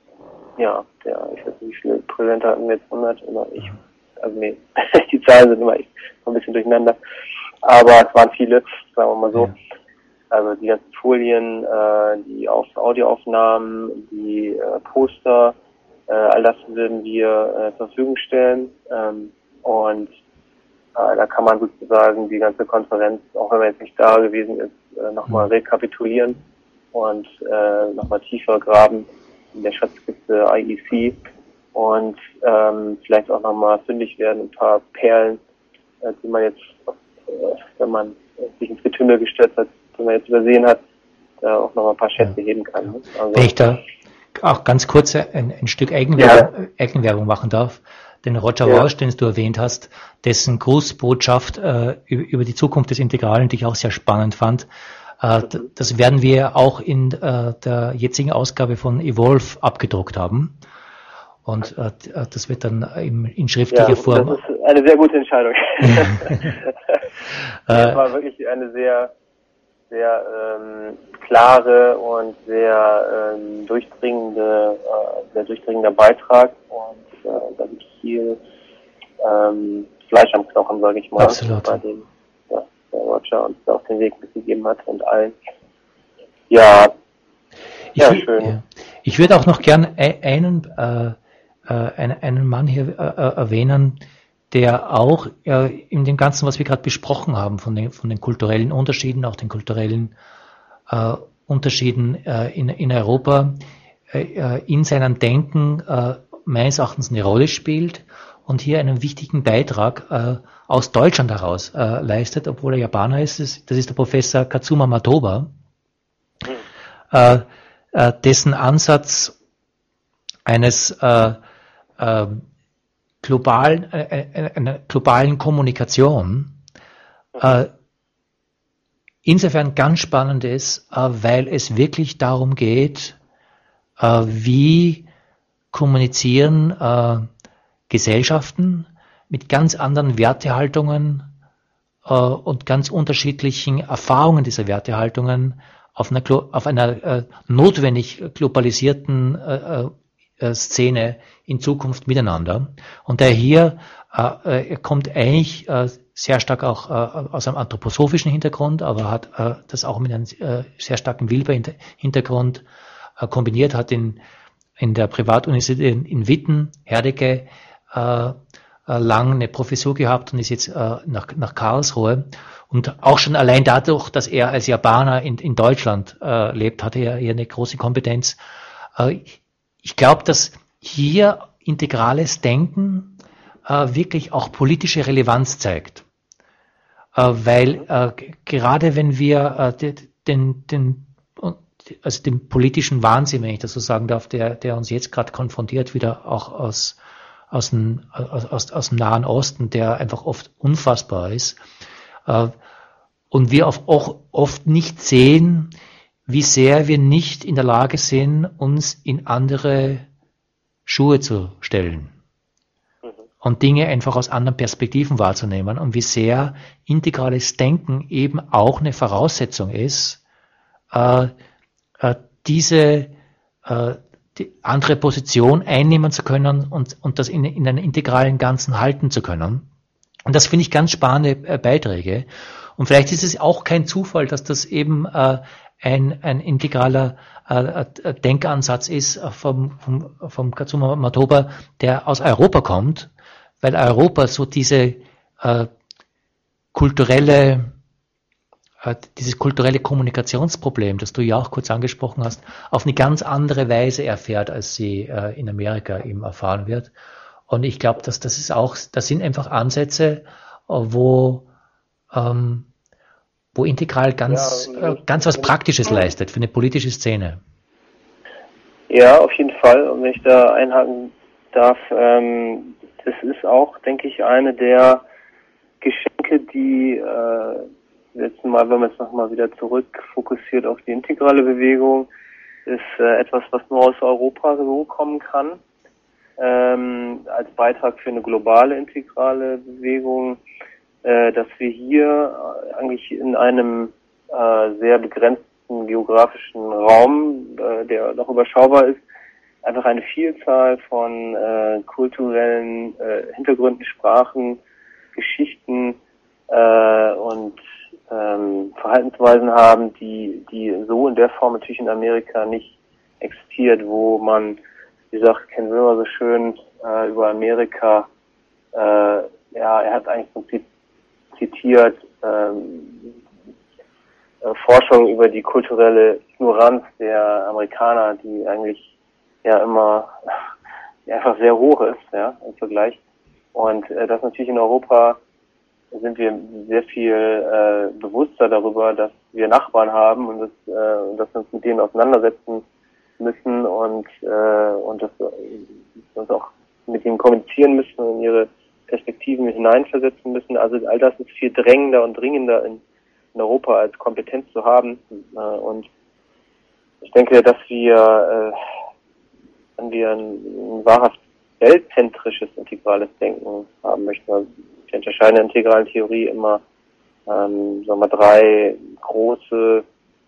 ja, der, ich weiß nicht, wie viele Präsenter hatten wir jetzt, hundert, oder ich, also nee, die Zahlen sind immer echt so ein bisschen durcheinander, aber es waren viele, sagen wir mal so. Ja. Also die ganzen Folien, äh, die auf Audioaufnahmen, die äh, Poster, äh, all das würden wir äh, zur Verfügung stellen, ähm, und äh, da kann man sozusagen die ganze Konferenz, auch wenn man jetzt nicht da gewesen ist, äh, nochmal rekapitulieren und äh, nochmal tiefer graben in der Schatzkiste I E C und ähm, vielleicht auch nochmal fündig werden, ein paar Perlen, äh, die man jetzt, äh, wenn man sich ins Getümmel gestürzt hat, die man jetzt übersehen hat, äh, auch nochmal ein paar Schätze ja. heben kann. Ne? Also, wenn ich da auch ganz kurz ein, ein Stück Eigenwerbung, ja. Eigenwerbung machen darf, den Roger ja. Walsh, den du erwähnt hast, dessen Grußbotschaft äh, über die Zukunft des Integralen, die ich auch sehr spannend fand, äh, mhm. das werden wir auch in äh, der jetzigen Ausgabe von Evolve abgedruckt haben. Und äh, das wird dann im, in schriftlicher ja, Form. Das ist eine sehr gute Entscheidung. Das war wirklich eine sehr, sehr ähm, klare und sehr ähm, durchdringende, äh, sehr durchdringender Beitrag, und äh, da gibt es viel ähm, Fleisch am Knochen, sage ich mal. Absolut. Bei dem, ja, der Roger uns da auf den Weg mitgegeben hat und allen. Ja, ich ja, will, schön. Ja. Ich würde auch noch gern einen äh, Einen, einen Mann hier äh, erwähnen, der auch äh, in dem Ganzen, was wir gerade besprochen haben, von den, von den kulturellen Unterschieden, auch den kulturellen äh, Unterschieden äh, in, in Europa, äh, in seinem Denken äh, meines Erachtens eine Rolle spielt und hier einen wichtigen Beitrag äh, aus Deutschland heraus äh, leistet, obwohl er Japaner ist. Das, das ist der Professor Katsuma Matoba, äh, äh, dessen Ansatz eines äh, äh, globalen, äh, einer globalen Kommunikation äh, insofern ganz spannend ist, äh, weil es wirklich darum geht, äh, wie kommunizieren äh, Gesellschaften mit ganz anderen Wertehaltungen äh, und ganz unterschiedlichen Erfahrungen dieser Wertehaltungen auf einer, auf einer äh, notwendig globalisierten äh, Szene in Zukunft miteinander. Und der hier, äh, er kommt eigentlich äh, sehr stark auch äh, aus einem anthroposophischen Hintergrund, aber hat äh, das auch mit einem äh, sehr starken Wilber-Hintergrund äh, kombiniert, hat in, in der Privatuniversität in, in Witten, Herdecke, äh, äh, lang eine Professur gehabt und ist jetzt äh, nach, nach Karlsruhe. Und auch schon allein dadurch, dass er als Japaner in, in Deutschland äh, lebt, hatte er hier eine große Kompetenz. Äh, Ich glaube, dass hier integrales Denken äh, wirklich auch politische Relevanz zeigt. Äh, weil äh, gerade wenn wir äh, den, den, also den politischen Wahnsinn, wenn ich das so sagen darf, der, der uns jetzt gerade konfrontiert, wieder auch aus, aus dem, aus, aus, aus dem Nahen Osten, der einfach oft unfassbar ist. Äh, und wir auch oft nicht sehen, wie sehr wir nicht in der Lage sind, uns in andere Schuhe zu stellen und Dinge einfach aus anderen Perspektiven wahrzunehmen und wie sehr integrales Denken eben auch eine Voraussetzung ist, äh, äh, diese äh, die andere Position einnehmen zu können und, und das in, in einem integralen Ganzen halten zu können. Und das finde ich ganz spannende äh, Beiträge. Und vielleicht ist es auch kein Zufall, dass das eben äh, ein, ein integraler äh, Denkansatz ist vom, vom, vom Katsuma Matoba, der aus Europa kommt, weil Europa so diese äh, kulturelle, äh, dieses kulturelle Kommunikationsproblem, das du ja auch kurz angesprochen hast, auf eine ganz andere Weise erfährt, als sie äh, in Amerika eben erfahren wird. Und ich glaube, dass das ist auch, das sind einfach Ansätze, wo ähm, wo integral ganz Ja, äh, ganz was Praktisches leistet für eine politische Szene. Ja, auf jeden Fall. Und wenn ich da einhaken darf, ähm, das ist auch, denke ich, eine der Geschenke, die äh, letzten Mal, wenn man es nochmal wieder zurück fokussiert auf die integrale Bewegung, ist äh, etwas, was nur aus Europa so kommen kann, ähm, als Beitrag für eine globale integrale Bewegung, äh, dass wir hier eigentlich in einem äh, sehr begrenzten geografischen Raum, äh, der noch überschaubar ist, einfach eine Vielzahl von äh, kulturellen äh, Hintergründen, Sprachen, Geschichten äh, und ähm, Verhaltensweisen haben, die die so in der Form natürlich in Amerika nicht existiert, wo man, wie sagt Ken Wilber so schön äh, über Amerika, äh, ja, er hat eigentlich im Prinzip zitiert ähm, äh, Forschung über die kulturelle Ignoranz der Amerikaner, die eigentlich ja immer ja, einfach sehr hoch ist, ja, im Vergleich. Und äh, das natürlich in Europa sind wir sehr viel äh, bewusster darüber, dass wir Nachbarn haben und, das, äh, und dass wir uns mit denen auseinandersetzen müssen und äh, und dass wir uns auch mit ihnen kommunizieren müssen und in ihre Perspektiven hineinversetzen müssen. Also all das ist viel drängender und dringender in, in Europa als Kompetenz zu haben. Äh, und ich denke, dass wir, äh, wenn wir ein, ein wahrhaft weltzentrisches integrales Denken haben möchten, also wir unterscheiden in der integralen Theorie immer ähm, sagen wir mal, drei große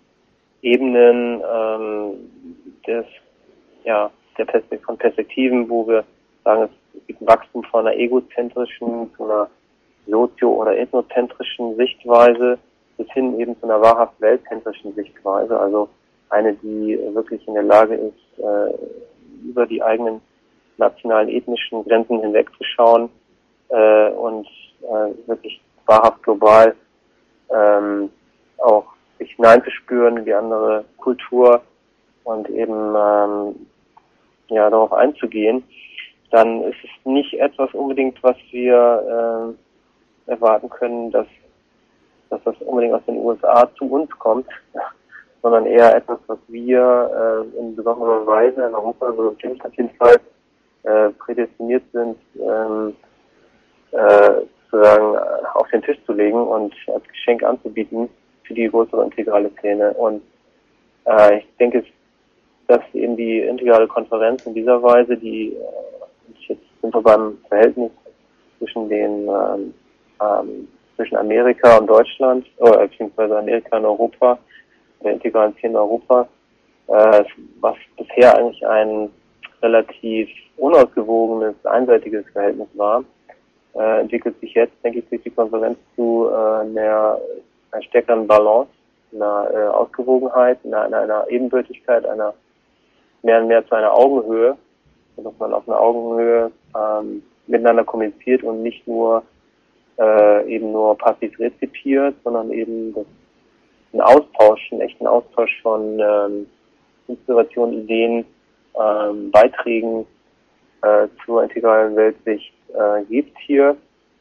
Ebenen ähm, des, ja, der Perspekt- von Perspektiven, wo wir sagen, es gibt ein Wachstum von einer egozentrischen zu einer sozio- oder ethnozentrischen Sichtweise bis hin eben zu einer wahrhaft weltzentrischen Sichtweise, also eine, die wirklich in der Lage ist, äh, über die eigenen nationalen, ethnischen Grenzen hinwegzuschauen äh, und äh, wirklich wahrhaft global ähm, auch sich hineinzuspüren in die andere Kultur und eben ähm, ja darauf einzugehen, dann ist es nicht etwas unbedingt, was wir äh, erwarten können, dass, dass das unbedingt aus den U S A zu uns kommt, sondern eher etwas, was wir äh, in besonderer Weise in Europa, so auf jeden Fall, äh, prädestiniert sind, ähm, äh, sozusagen auf den Tisch zu legen und als Geschenk anzubieten für die größere integrale Szene. Und äh, ich denke, dass eben die integrale Konferenz in dieser Weise, die äh, jetzt sind wir beim Verhältnis zwischen den ähm, ähm, zwischen Amerika und Deutschland, oder beziehungsweise Amerika und Europa, der integralen Szene Europa, äh, was bisher eigentlich ein relativ unausgewogenes, einseitiges Verhältnis war, äh, entwickelt sich jetzt, denke ich, durch die Konferenz zu äh, einer, einer stärkeren Balance, einer äh, Ausgewogenheit, einer, einer, einer Ebenbürtigkeit, einer mehr und mehr zu einer Augenhöhe, dass man auf einer Augenhöhe ähm, miteinander kommuniziert und nicht nur äh, eben nur passiv rezipiert, sondern eben das, einen Austausch, einen echten Austausch von ähm, Inspiration, Ideen, ähm, Beiträgen äh, zur integralen Weltsicht äh, gibt hier.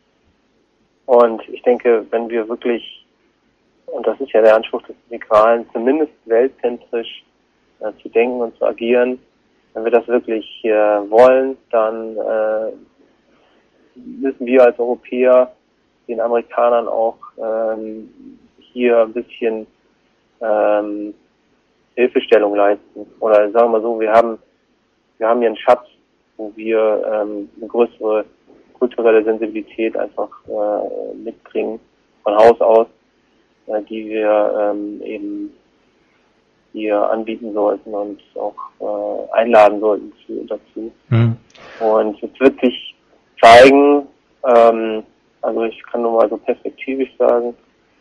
Und ich denke, wenn wir wirklich, und das ist ja der Anspruch des Integralen, zumindest weltzentrisch zu denken und zu agieren. Wenn wir das wirklich äh, wollen, dann äh, müssen wir als Europäer den Amerikanern auch ähm, hier ein bisschen ähm, Hilfestellung leisten. Oder sagen wir mal so, wir haben wir haben hier einen Schatz, wo wir ähm, eine größere kulturelle Sensibilität einfach äh, mitbringen von Haus aus, äh, die wir ähm, eben hier anbieten sollten und auch äh, einladen sollten zu, dazu. Mhm. Und es wird sich zeigen, ähm, also ich kann nur mal so perspektivisch sagen,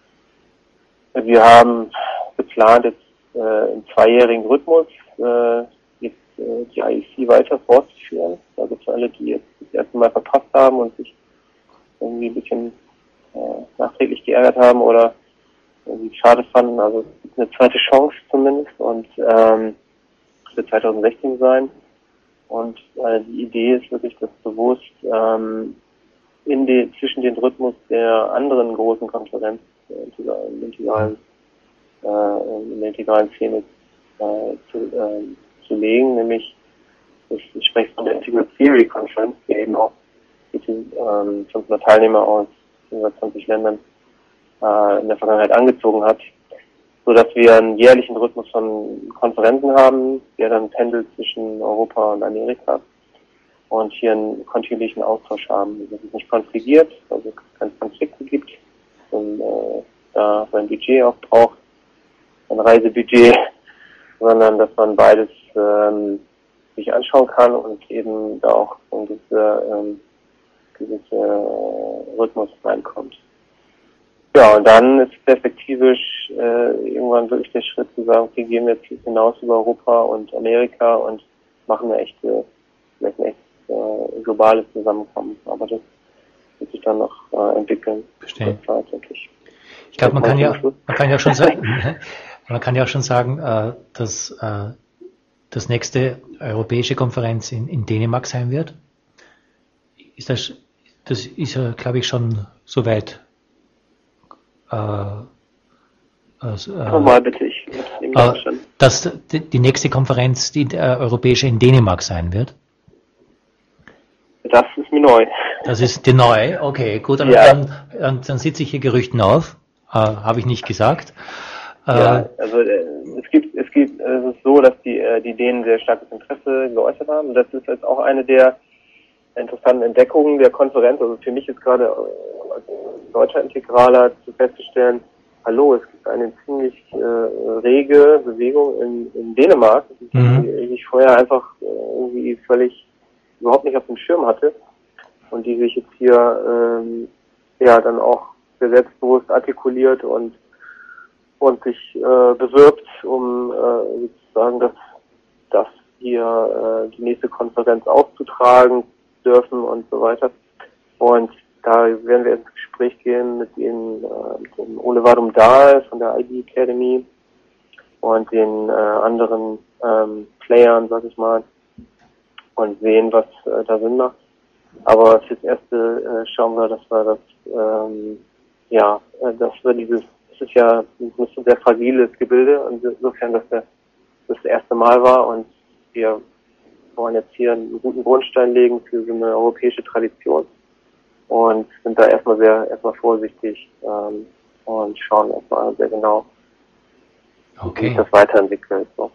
wir haben geplant, jetzt äh, im zweijährigen Rhythmus äh, jetzt, äh, die I E C weiter fortzuführen. Also für alle, die jetzt das erste Mal verpasst haben und sich irgendwie ein bisschen äh, nachträglich geärgert haben oder irgendwie schade fanden, also es gibt eine zweite Chance zumindest und ähm, es wird zwanzig sechzehn sein. Und äh, die Idee ist wirklich, dass bewusst ähm, in den, zwischen den Rhythmus der anderen großen Konferenzen im integralen, äh, in der integralen Szene äh, zu, äh, zu legen, nämlich ich, ich spreche von der Integral Theory Conference, die eben auch ähm, fünfhundert Teilnehmer aus hundertzwanzig Ländern äh, in der Vergangenheit angezogen hat, so dass wir einen jährlichen Rhythmus von Konferenzen haben, der dann pendelt zwischen Europa und Amerika und hier einen kontinuierlichen Austausch haben, dass es nicht konfligiert, also es keine Konflikte gibt und äh, da sein Budget auch braucht, ein Reisebudget, sondern dass man beides ähm, sich anschauen kann und eben da auch ein gewisser ähm, gewisse Rhythmus reinkommt. Ja, und dann ist perspektivisch äh, irgendwann wirklich der Schritt zu sagen, okay, gehen wir jetzt hinaus über Europa und Amerika und machen eine echte, vielleicht ein echtes äh, globales Zusammenkommen. Aber das wird sich dann noch äh, entwickeln. Verstehe. Ich glaube, man kann ja, man kann ja schon sagen, man kann ja auch schon sagen, äh, dass äh, das nächste europäische Konferenz in, in Dänemark sein wird. Ist das, das ist ja, glaube ich, schon soweit. Äh, also, äh, Nochmal bitte, ich äh, dass die, die nächste Konferenz, die äh, europäische in Dänemark sein wird. Das ist mir neu. Das ist die neue, okay, gut, dann, ja. dann, dann, dann sitze ich hier Gerüchten auf, äh, habe ich nicht gesagt. Äh, ja, also äh, es gibt, es gibt, es ist so, dass die, äh, die Dänen sehr starkes Interesse geäußert haben. Und das ist jetzt auch eine der interessanten Entdeckungen der Konferenz. Also für mich ist gerade äh, als deutscher Integraler zu festzustellen, hallo, es gibt eine ziemlich äh, rege Bewegung in, in Dänemark, die, mhm. die ich vorher einfach äh, irgendwie völlig überhaupt nicht auf dem Schirm hatte und die sich jetzt hier ähm, ja dann auch sehr selbstbewusst artikuliert und und sich äh, bewirbt, um äh, sozusagen das, das hier äh, die nächste Konferenz aufzutragen dürfen und so weiter. Und da werden wir ins Gespräch gehen mit den äh, mit dem Ole Vadum Dahl von der I D Academy und den äh, anderen ähm, Playern, sag ich mal, und sehen, was äh, da Sinn macht. Aber fürs Erste äh, schauen wir, dass wir das, ähm, ja, äh, dass wir dieses, es ist ja ein sehr fragiles Gebilde, und insofern, dass der, das erste Mal war und wir wollen jetzt hier einen guten Grundstein legen für so eine europäische Tradition und sind da erstmal sehr, erstmal vorsichtig ähm, und schauen erstmal sehr genau, okay, wie sich das weiterentwickelt. So.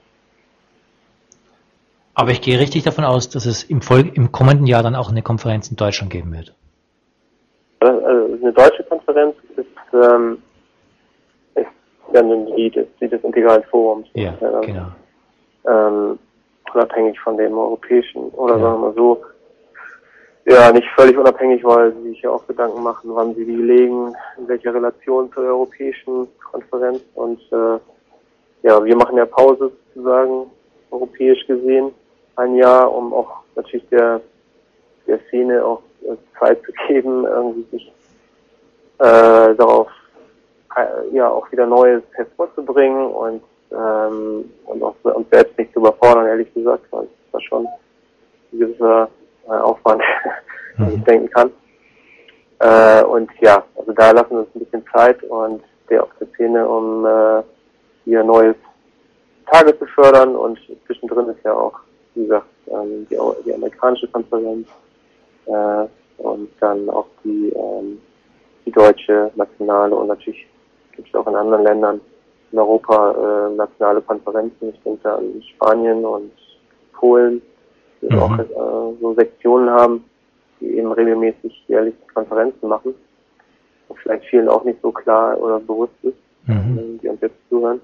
Aber ich gehe richtig davon aus, dass es im, Folge, im kommenden Jahr dann auch eine Konferenz in Deutschland geben wird. Also eine deutsche Konferenz ist, ähm, ist dann die des, die des Integralen Forums. Ja, ja, genau. Ähm, unabhängig von dem europäischen. Oder ja. sagen wir mal so, ja, nicht völlig unabhängig, weil sie sich ja auch Gedanken machen, wann sie die legen, in welcher Relation zur europäischen Konferenz. Und äh, ja, wir machen ja Pause sozusagen, europäisch gesehen, ein Jahr, um auch natürlich der der Szene auch äh, Zeit zu geben, irgendwie sich äh, darauf äh, ja auch wieder Neues hervorzubringen und ähm, und auch uns selbst nicht zu überfordern, ehrlich gesagt, weil es war schon ein gewisser äh, Aufwand, den ich denken kann. Äh, und ja, also da lassen wir uns ein bisschen Zeit und der auf der Szene, um äh, hier Neues Tage zu fördern, und zwischendrin ist ja auch, wie gesagt, ähm, die, die amerikanische Konferenz, äh, und dann auch die, ähm, die deutsche nationale, und natürlich gibt es auch in anderen Ländern in Europa äh, nationale Konferenzen. Ich denke da an Spanien und Polen, die mhm. auch äh, so Sektionen haben, die eben regelmäßig jährlich Konferenzen machen. Und vielleicht vielen auch nicht so klar oder bewusst ist, mhm. die uns jetzt zuhören.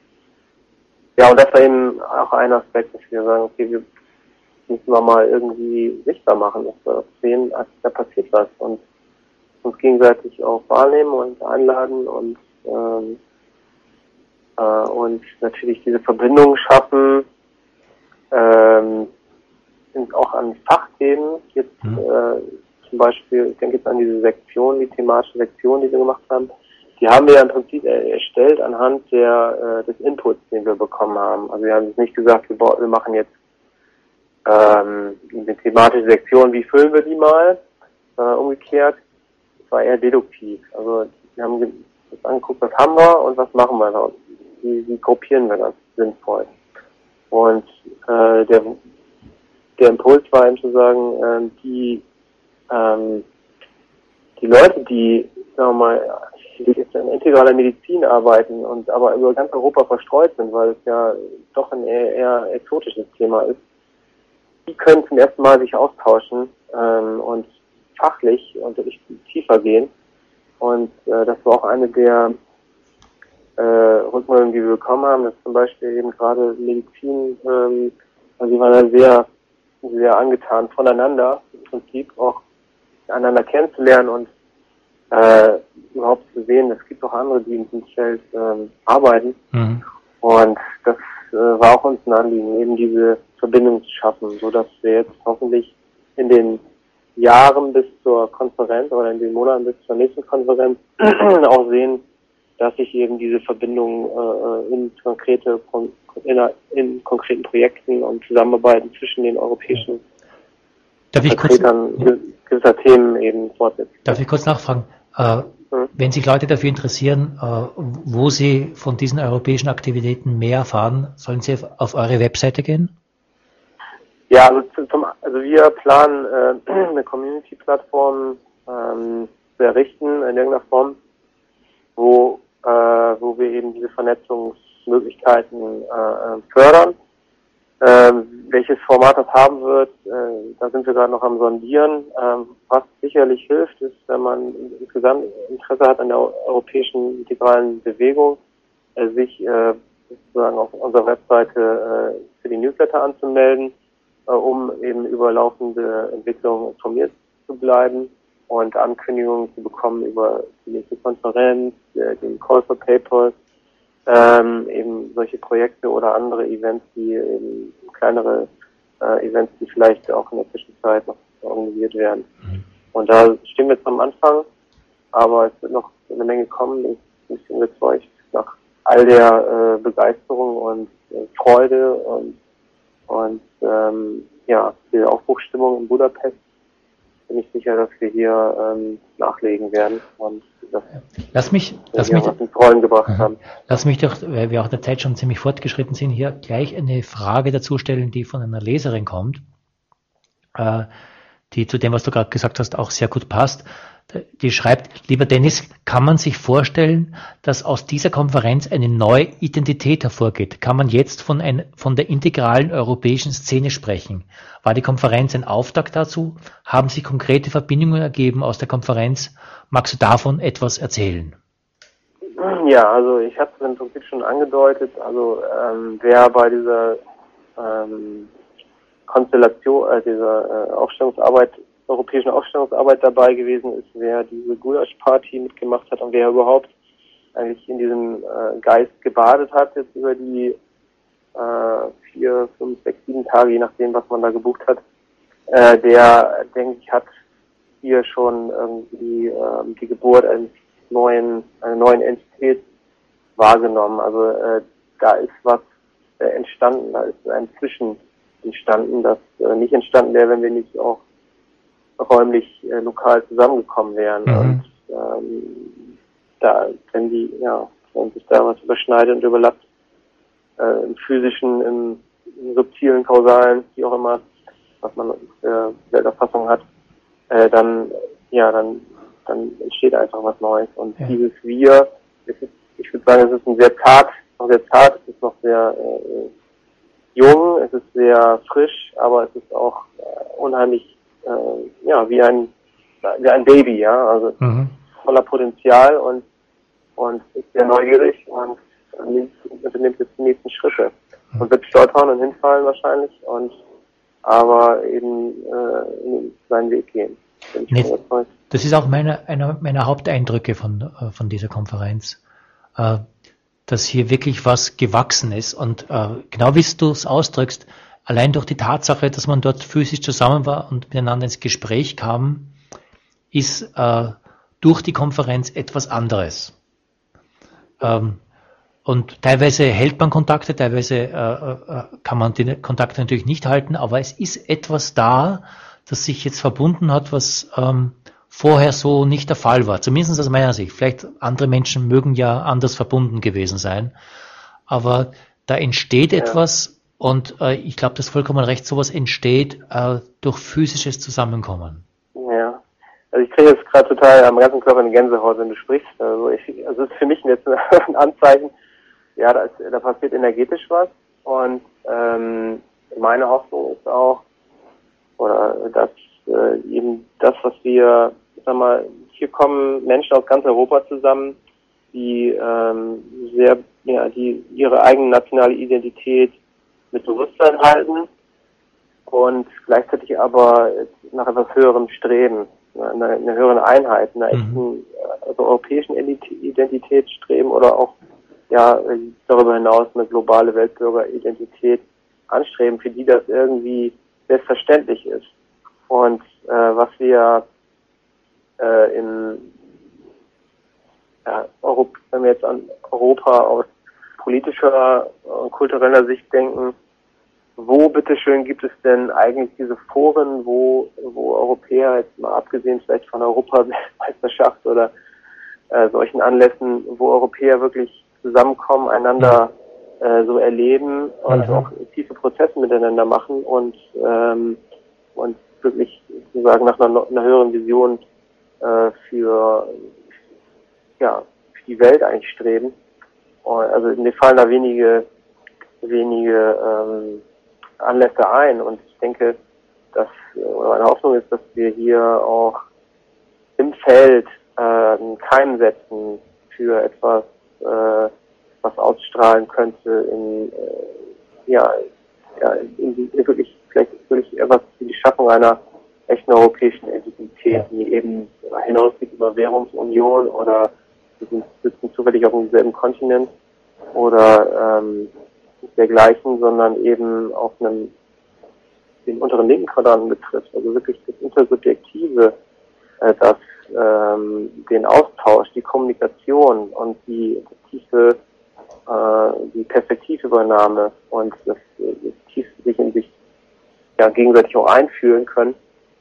Ja, und das war eben auch ein Aspekt, dass wir sagen, okay, wir müssen wir mal irgendwie sichtbar machen, dass wir sehen, da passiert was und uns gegenseitig auch wahrnehmen und einladen und ähm, äh, und natürlich diese Verbindung schaffen, ähm, sind auch an Fachthemen, jetzt mhm. äh, zum Beispiel, ich denke jetzt an diese Sektion, die thematische Sektion, die wir gemacht haben, die haben wir ja im Prinzip erstellt anhand der äh, des Inputs, den wir bekommen haben. Also wir haben jetzt nicht gesagt, wir, wir machen jetzt ähm, eine thematische Sektion, wie füllen wir die mal, äh, umgekehrt, es war eher deduktiv. Also wir haben uns angeguckt, was haben wir und was machen wir da, wie, wie gruppieren wir das sinnvoll. Und äh, der der Impuls war eben zu sagen, äh, die ähm, die Leute, die, sagen wir mal, die jetzt in integraler Medizin arbeiten und aber über ganz Europa verstreut sind, weil es ja doch ein eher, eher exotisches Thema ist, die können zum ersten Mal sich austauschen ähm, und fachlich und tiefer gehen. Und äh, das war auch eine der äh, Rückmeldungen, die wir bekommen haben, dass zum Beispiel eben gerade Medizin, ähm, also die waren da sehr, sehr angetan voneinander, im Prinzip auch einander kennenzulernen und äh, überhaupt zu sehen, es gibt auch andere, die in diesem Feld ähm, arbeiten. Mhm. Und das äh, war auch uns ein Anliegen, eben diese Verbindung zu schaffen, so dass wir jetzt hoffentlich in den Jahren bis zur Konferenz oder in den Monaten bis zur nächsten Konferenz auch sehen, dass sich eben diese Verbindung äh, in konkrete in, in konkreten Projekten und Zusammenarbeiten zwischen den europäischen Darf ich Vertretern kurz, gewisser Themen eben fortsetzt. Darf ich kurz nachfragen? Äh, hm? Wenn sich Leute dafür interessieren, äh, wo sie von diesen europäischen Aktivitäten mehr erfahren, sollen sie auf, auf eure Webseite gehen? Ja, also, zum, also wir planen äh, eine Community-Plattform ähm, zu errichten in irgendeiner Form, wo äh, wo wir eben diese Vernetzungsmöglichkeiten äh, fördern. Ähm, welches Format das haben wird, äh, da sind wir gerade noch am Sondieren. Ähm, was sicherlich hilft, ist, wenn man insgesamt Interesse hat an der europäischen integralen Bewegung, äh, sich äh, sozusagen auf unserer Webseite äh, für die Newsletter anzumelden, äh, um eben über laufende Entwicklungen informiert zu bleiben und Ankündigungen zu bekommen über die nächste Konferenz, äh, den Call for Papers, ähm, eben solche Projekte oder andere Events, die eben kleinere äh, Events, die vielleicht auch in der Zwischenzeit noch organisiert werden. Mhm. Und da stehen wir jetzt am Anfang, aber es wird noch eine Menge kommen. Ich bin überzeugt, nach all der äh, Begeisterung und äh, Freude und und ähm, ja, der Aufbruchsstimmung in Budapest bin ich sicher, dass wir hier ähm, nachlegen werden und das lass mich, lass mich, was ins Rollen gebracht aha. haben. Lass mich doch, weil wir auch in der Zeit schon ziemlich fortgeschritten sind, hier gleich eine Frage dazu stellen, die von einer Leserin kommt, äh, die zu dem, was du gerade gesagt hast, auch sehr gut passt. Die schreibt, lieber Dennis, kann man sich vorstellen, dass aus dieser Konferenz eine neue Identität hervorgeht? Kann man jetzt von, ein, von der integralen europäischen Szene sprechen? War die Konferenz ein Auftakt dazu? Haben sich konkrete Verbindungen ergeben aus der Konferenz? Magst du davon etwas erzählen? Ja, also ich habe es im Prinzip schon angedeutet. Also ähm, wer bei dieser ähm, Konstellation, äh, dieser äh, Aufstellungsarbeit europäischen Aufstellungsarbeit dabei gewesen ist, wer diese Gulasch-Party mitgemacht hat und wer überhaupt eigentlich in diesem äh, Geist gebadet hat, jetzt über die äh, vier, fünf, sechs, sieben Tage, je nachdem, was man da gebucht hat, äh, der, denke ich, hat hier schon irgendwie äh, die Geburt eines neuen, einer neuen Entität wahrgenommen. Also äh, da ist was äh, entstanden, da ist ein Zwischen entstanden, das äh, nicht entstanden wäre, wenn wir nicht auch räumlich äh, lokal zusammengekommen wären. Mhm. Und ähm, da, wenn die, ja, wenn sich da was überschneidet und überlappt, äh, im physischen, im, im subtilen, kausalen, wie auch immer, was man für Welterfassung hat, äh, dann, ja, dann, dann entsteht einfach was Neues. Und Ja. dieses Wir, es ist, ich würde sagen, es ist ein sehr zart, noch sehr zart, es ist noch sehr äh, jung, es ist sehr frisch, aber es ist auch äh, unheimlich, äh, ja, wie ein, wie ein Baby, ja, also Mhm. voller Potenzial und, und ist sehr neugierig und nimmt, unternimmt jetzt die nächsten Schritte und wird stolpern und hinfallen wahrscheinlich und aber eben äh, in seinen Weg gehen. Bin ich Nee, schon überzeugt. das ist auch meine, einer meiner Haupteindrücke von, äh, von dieser Konferenz, äh, dass hier wirklich was gewachsen ist. Und äh, genau wie du es ausdrückst, allein durch die Tatsache, dass man dort physisch zusammen war und miteinander ins Gespräch kam, ist äh, durch die Konferenz etwas anderes. Ähm, und teilweise hält man Kontakte, teilweise äh, äh, kann man die Kontakte natürlich nicht halten, aber es ist etwas da, das sich jetzt verbunden hat, was ähm, vorher so nicht der Fall war. Zumindest aus meiner Sicht. Vielleicht andere Menschen mögen ja anders verbunden gewesen sein, aber da entsteht Ja. etwas und äh, ich glaube, das ist vollkommen recht, sowas entsteht äh, durch physisches Zusammenkommen. Ja. Also ich kriege jetzt gerade total am ganzen Körper eine Gänsehaut, wenn du sprichst. Also ich, also es ist für mich jetzt ein Anzeichen, ja, da, ist, da passiert energetisch was und ähm, meine Hoffnung ist auch, oder dass äh, eben das, was wir, sag mal, hier kommen Menschen aus ganz Europa zusammen, die ähm, sehr, ja, die ihre eigene nationale Identität mit Bewusstsein halten und gleichzeitig aber nach etwas höherem streben, einer, einer höheren Einheit, einer echten, also europäischen Identität streben oder auch ja darüber hinaus eine globale Weltbürgeridentität anstreben, für die das irgendwie selbstverständlich ist. Und äh, was wir äh, in ja, Europa, wenn wir jetzt an Europa aus politischer und kultureller Sicht denken, wo bitteschön gibt es denn eigentlich diese Foren, wo, wo Europäer, jetzt mal abgesehen vielleicht von Europameisterschaft oder äh, solchen Anlässen, wo Europäer wirklich zusammenkommen, einander äh, so erleben und Mhm. auch tiefe Prozesse miteinander machen und ähm, und wirklich sozusagen nach einer, einer höheren Vision äh, für ja für die Welt eigentlich streben. Und also mir fallen da wenige wenige ähm, Anlässe ein und ich denke, dass oder meine Hoffnung ist, dass wir hier auch im Feld äh, einen Keim setzen für etwas, äh, was ausstrahlen könnte in äh, ja, ja in die, wirklich vielleicht wirklich etwas für die Schaffung einer echten europäischen Identität, die eben hinausgeht über Währungsunion oder wir sind, sitzen zufällig auf demselben Kontinent oder ähm, dergleichen, sondern eben auf einem den unteren linken Quadranten betrifft, also wirklich das Intersubjektive, äh, das ähm, den Austausch, die Kommunikation und die tiefe, äh, die Perspektivübernahme und das, das tief sich in sich ja gegenseitig auch einfühlen können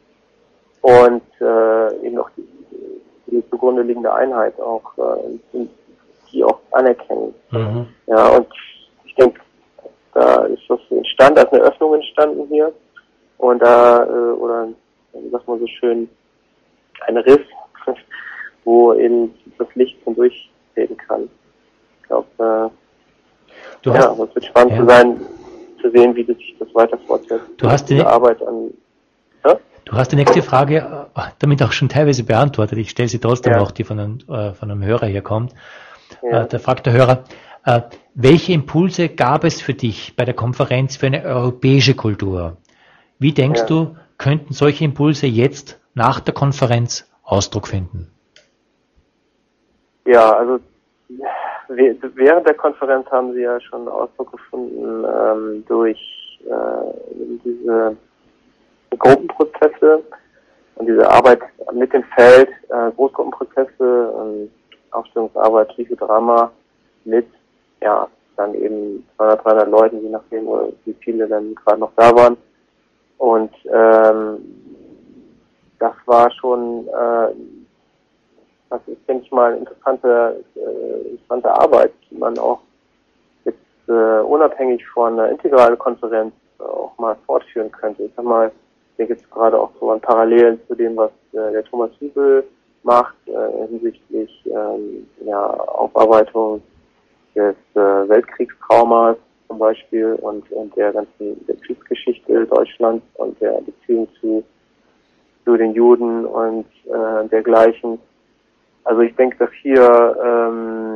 und äh, eben auch die, die zugrunde liegende Einheit auch äh, die auch anerkennen. Mhm. Ja, und ich denke, da ist das entstanden, da ist eine Öffnung entstanden hier und da, äh, oder wie sagt man so schön, ein Riss, wo eben das Licht von durchtreten kann. Ich glaube, äh, Du ja, hast, aber es wird spannend ja. zu sein, zu sehen, wie das sich das weiter fortsetzt. Du hast diese die- Arbeit an, ja? Du hast die nächste Frage äh, damit auch schon teilweise beantwortet. Ich stelle sie trotzdem Ja. noch, die von einem, äh, von einem Hörer hier kommt. Ja. Äh, da fragt der Hörer, äh, welche Impulse gab es für dich bei der Konferenz für eine europäische Kultur? Wie denkst Ja. du, könnten solche Impulse jetzt nach der Konferenz Ausdruck finden? Ja, also we- während der Konferenz haben Sie ja schon Ausdruck gefunden ähm, durch äh, diese Gruppenprozesse und diese Arbeit mit dem Feld, äh, Großgruppenprozesse, ähm, Aufstellungsarbeit, Psychodrama mit, ja, dann eben zweihundert, dreihundert Leuten, je nachdem, wie viele dann gerade noch da waren. Und ähm, das war schon, äh, das ist, denke ich mal, interessante, äh, interessante Arbeit, die man auch jetzt äh, unabhängig von einer integralen Konferenz auch mal fortführen könnte. Ich sag mal, ich denke jetzt gerade auch so an Parallelen zu dem, was äh, der Thomas Hübel macht, äh, hinsichtlich ähm, ja, Aufarbeitung des äh, Weltkriegstraumas zum Beispiel und, und der ganzen der Kriegsgeschichte Deutschlands und der Beziehung zu, zu den Juden und äh, dergleichen. Also ich denke, dass hier ähm,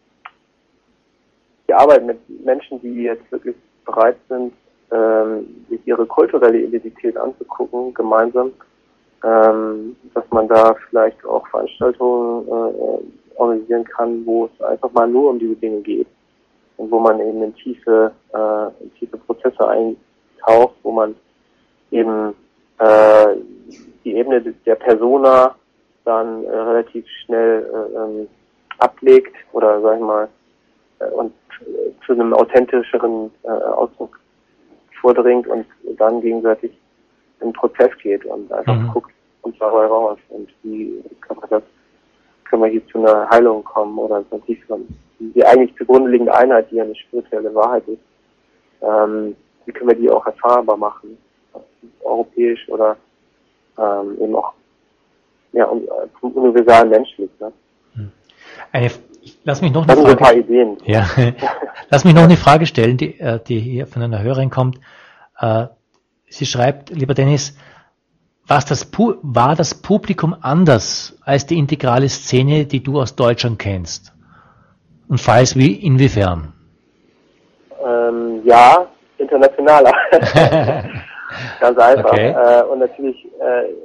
die Arbeit mit Menschen, die jetzt wirklich bereit sind, ähm, sich ihre kulturelle Identität anzugucken, gemeinsam, ähm, dass man da vielleicht auch Veranstaltungen äh, organisieren kann, wo es einfach mal nur um diese Dinge geht und wo man eben in tiefe, äh, in tiefe Prozesse eintaucht, wo man eben äh, die Ebene der Persona dann äh, relativ schnell äh, ähm, ablegt oder sag ich mal äh, und äh, zu einem authentischeren äh, Ausdruck vordringt und dann gegenseitig in den Prozess geht und einfach mhm. guckt und dabei raus und wie kann man das, können wir hier zu einer Heilung kommen oder so tieferen, die eigentlich zugrunde liegende Einheit, die ja eine spirituelle Wahrheit ist, ähm, wie können wir die auch erfahrbar machen, europäisch oder ähm, eben auch ja, um, zum universalen menschlich. Ne? Eine, lass mich noch eine Frage, ein paar Ideen. Ja, lass mich noch eine Frage stellen, die, die hier von einer Hörerin kommt. Sie schreibt, lieber Dennis, was das, war das Publikum anders als die integrale Szene, die du aus Deutschland kennst? Und falls wie, inwiefern? Ähm, ja, internationaler. Ganz einfach. Okay. Äh, und natürlich, äh, äh,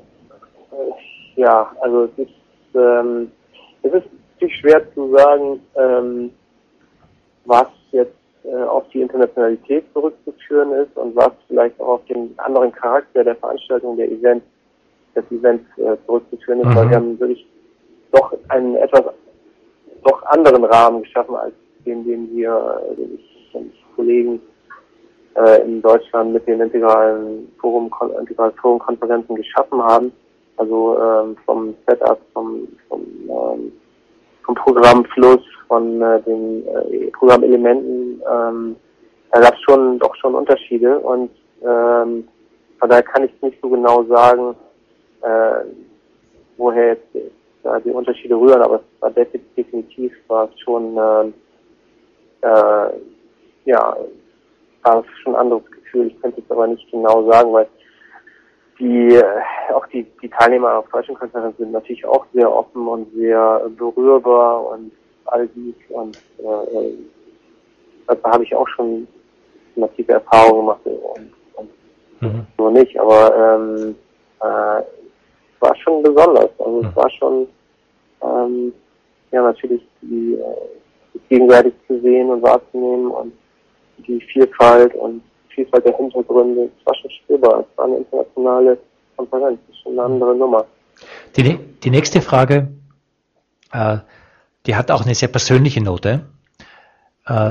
ja, also es ist, ähm, es ist natürlich schwer zu sagen, ähm, was jetzt äh, auf die Internationalität zurückzuführen ist und was vielleicht auch auf den anderen Charakter der Veranstaltung, der Event, des Events äh, zurückzuführen ist, mhm. weil wir haben wirklich doch einen etwas doch anderen Rahmen geschaffen als den, den wir, also ich und Kollegen äh, in Deutschland mit den integralen Forum, integralen Forum-Konferenzen geschaffen haben. Also ähm, vom Setup, vom, vom, ähm, vom Programmfluss, von äh, den äh, Programmelementen, ähm, da gab es schon doch schon Unterschiede und ähm, von daher kann ich nicht so genau sagen, äh, woher jetzt äh, die Unterschiede rühren, aber es war definitiv war es schon äh, äh, ja war es schon ein anderes Gefühl. Ich könnte es aber nicht genau sagen, weil die auch die die Teilnehmer auf solchen Konferenzen sind natürlich auch sehr offen und sehr berührbar und all dies und äh, da habe ich auch schon massive Erfahrungen gemacht und, und mhm. so nicht, aber ähm, äh, es war schon besonders. Also mhm. es war schon ähm, ja natürlich die, äh, die gegenseitig zu sehen und wahrzunehmen und die Vielfalt und Vielfalt der Hintergründe, es war schon spürbar. Es war eine internationale Konferenz, das ist schon eine andere Nummer. Die, die nächste Frage, äh, die hat auch eine sehr persönliche Note. Äh,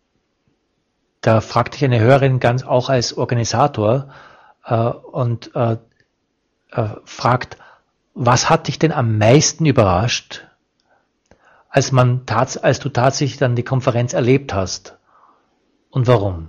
da fragt dich eine Hörerin ganz auch als Organisator äh, und äh, äh, fragt, was hat dich denn am meisten überrascht, als man tats- als du tatsächlich dann die Konferenz erlebt hast? Und warum?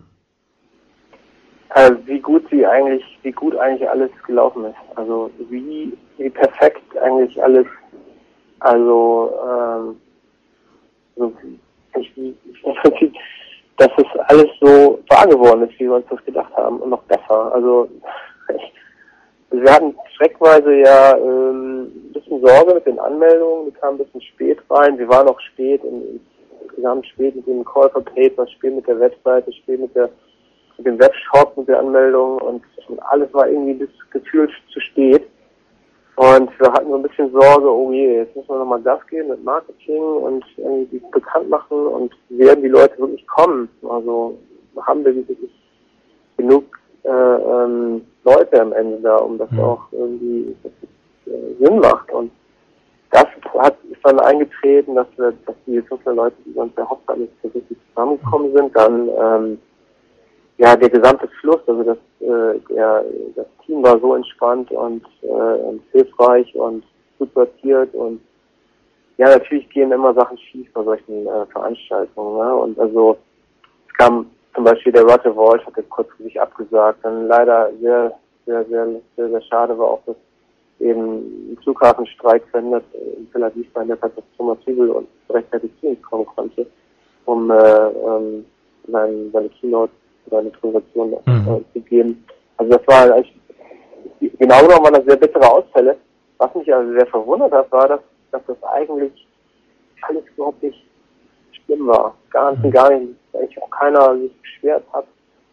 Äh, wie gut sie eigentlich, wie gut eigentlich alles gelaufen ist. Also wie, wie perfekt eigentlich alles, also ähm, so, ich, ich, dass es alles so wahr geworden ist, wie wir uns das gedacht haben und noch besser. Also ich, wir hatten schreckweise ja ähm, ein bisschen Sorge mit den Anmeldungen, die kamen ein bisschen spät rein, wir waren auch spät, in, wir haben spät mit dem Call for Papers, spät mit der Webseite, spät mit der mit dem Webshop, mit der Anmeldung und, und alles war irgendwie bis gefühlt zu spät. Und wir hatten so ein bisschen Sorge, oh je, jetzt müssen wir nochmal Gas geben mit Marketing und irgendwie bekannt machen und werden die Leute wirklich kommen. Also haben wir wirklich genug äh, ähm, Leute am Ende da, um das mhm. auch irgendwie dass es, äh, Sinn macht. Und das hat ist dann eingetreten, dass wir, dass die fünf Leute, die uns erhofft haben, jetzt wirklich zusammengekommen sind, dann ähm, ja, der gesamte Fluss, also das, äh, der, das Team war so entspannt und, äh, und hilfreich und gut sortiert und ja, natürlich gehen immer Sachen schief bei solchen äh, Veranstaltungen, ne? Und also es kam zum Beispiel der Rotte Vault hatte kurzfristig abgesagt, dann leider sehr sehr, sehr, sehr, sehr schade war, auch dass eben ein Flughafenstreik verhindert in Tel Aviv verhindert hat, dass Thomas Hübel uns rechtzeitig zu uns kommen konnte, um äh, ähm, seine, seine Keynote, seine Präsentation mhm. äh, zu geben. Also das war eigentlich, genau genommen waren das sehr bittere Ausfälle. Was mich also sehr verwundert hat, war, dass, dass das eigentlich alles überhaupt nicht schlimm war. Ganz und gar nicht, dass eigentlich auch keiner sich beschwert hat.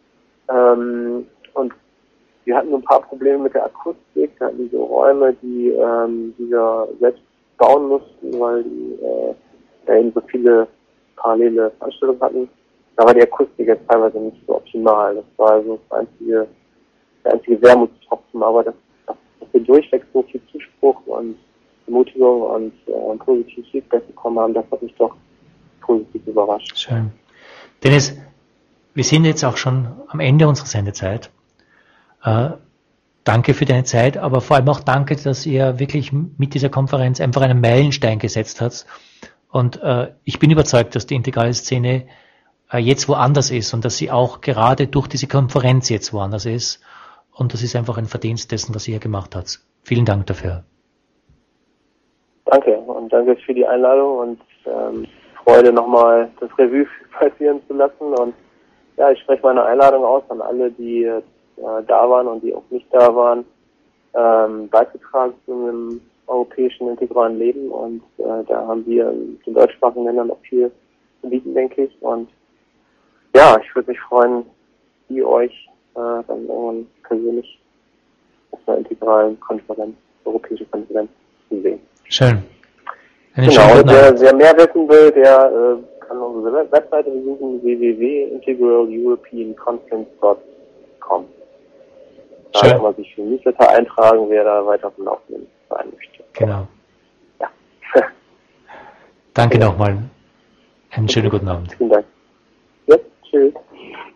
Ähm, und wir hatten ein paar Probleme mit der Akustik. Wir hatten diese Räume, die, ähm, die wir selbst bauen mussten, weil die äh, ja eben so viele parallele Veranstaltungen hatten. Da war die Akustik jetzt teilweise nicht so optimal. Das war also das einzige, der einzige Wermutstropfen. Aber das, das, dass wir durchweg so viel Zuspruch und Ermutigung und äh, positives Feedback bekommen haben, das hat mich doch positiv überrascht. Schön. Dennis, wir sind jetzt auch schon am Ende unserer Sendezeit. Äh, danke für deine Zeit, aber vor allem auch danke, dass ihr wirklich mit dieser Konferenz einfach einen Meilenstein gesetzt habt. Und äh, ich bin überzeugt, dass die integrale Szene äh, jetzt woanders ist und dass sie auch gerade durch diese Konferenz jetzt woanders ist. Und das ist einfach ein Verdienst dessen, was ihr hier gemacht habt. Vielen Dank dafür. Danke und danke für die Einladung und ähm, Freude, nochmal das Revue passieren zu lassen. Und ja, ich spreche meine Einladung aus an alle, die äh, da waren und die auch nicht da waren, ähm, beizutragen zu einem europäischen integralen Leben. Und äh, da haben wir in den deutschsprachigen Ländern noch viel zu bieten, denke ich. Und ja, ich würde mich freuen, die euch äh, dann irgendwann persönlich auf einer integralen Konferenz, europäische Konferenz zu sehen. Schön. Eine genau, und wer, wer mehr wissen will, der äh, kann unsere Webseite besuchen, w w w punkt integral european conference punkt com. Da Schön. Kann man sich für Newsletter eintragen, wer da weiter auf dem Laufenden sein möchte. Genau. Ja. Danke nochmal. Einen schönen guten Abend. Vielen Dank. Ja, tschüss.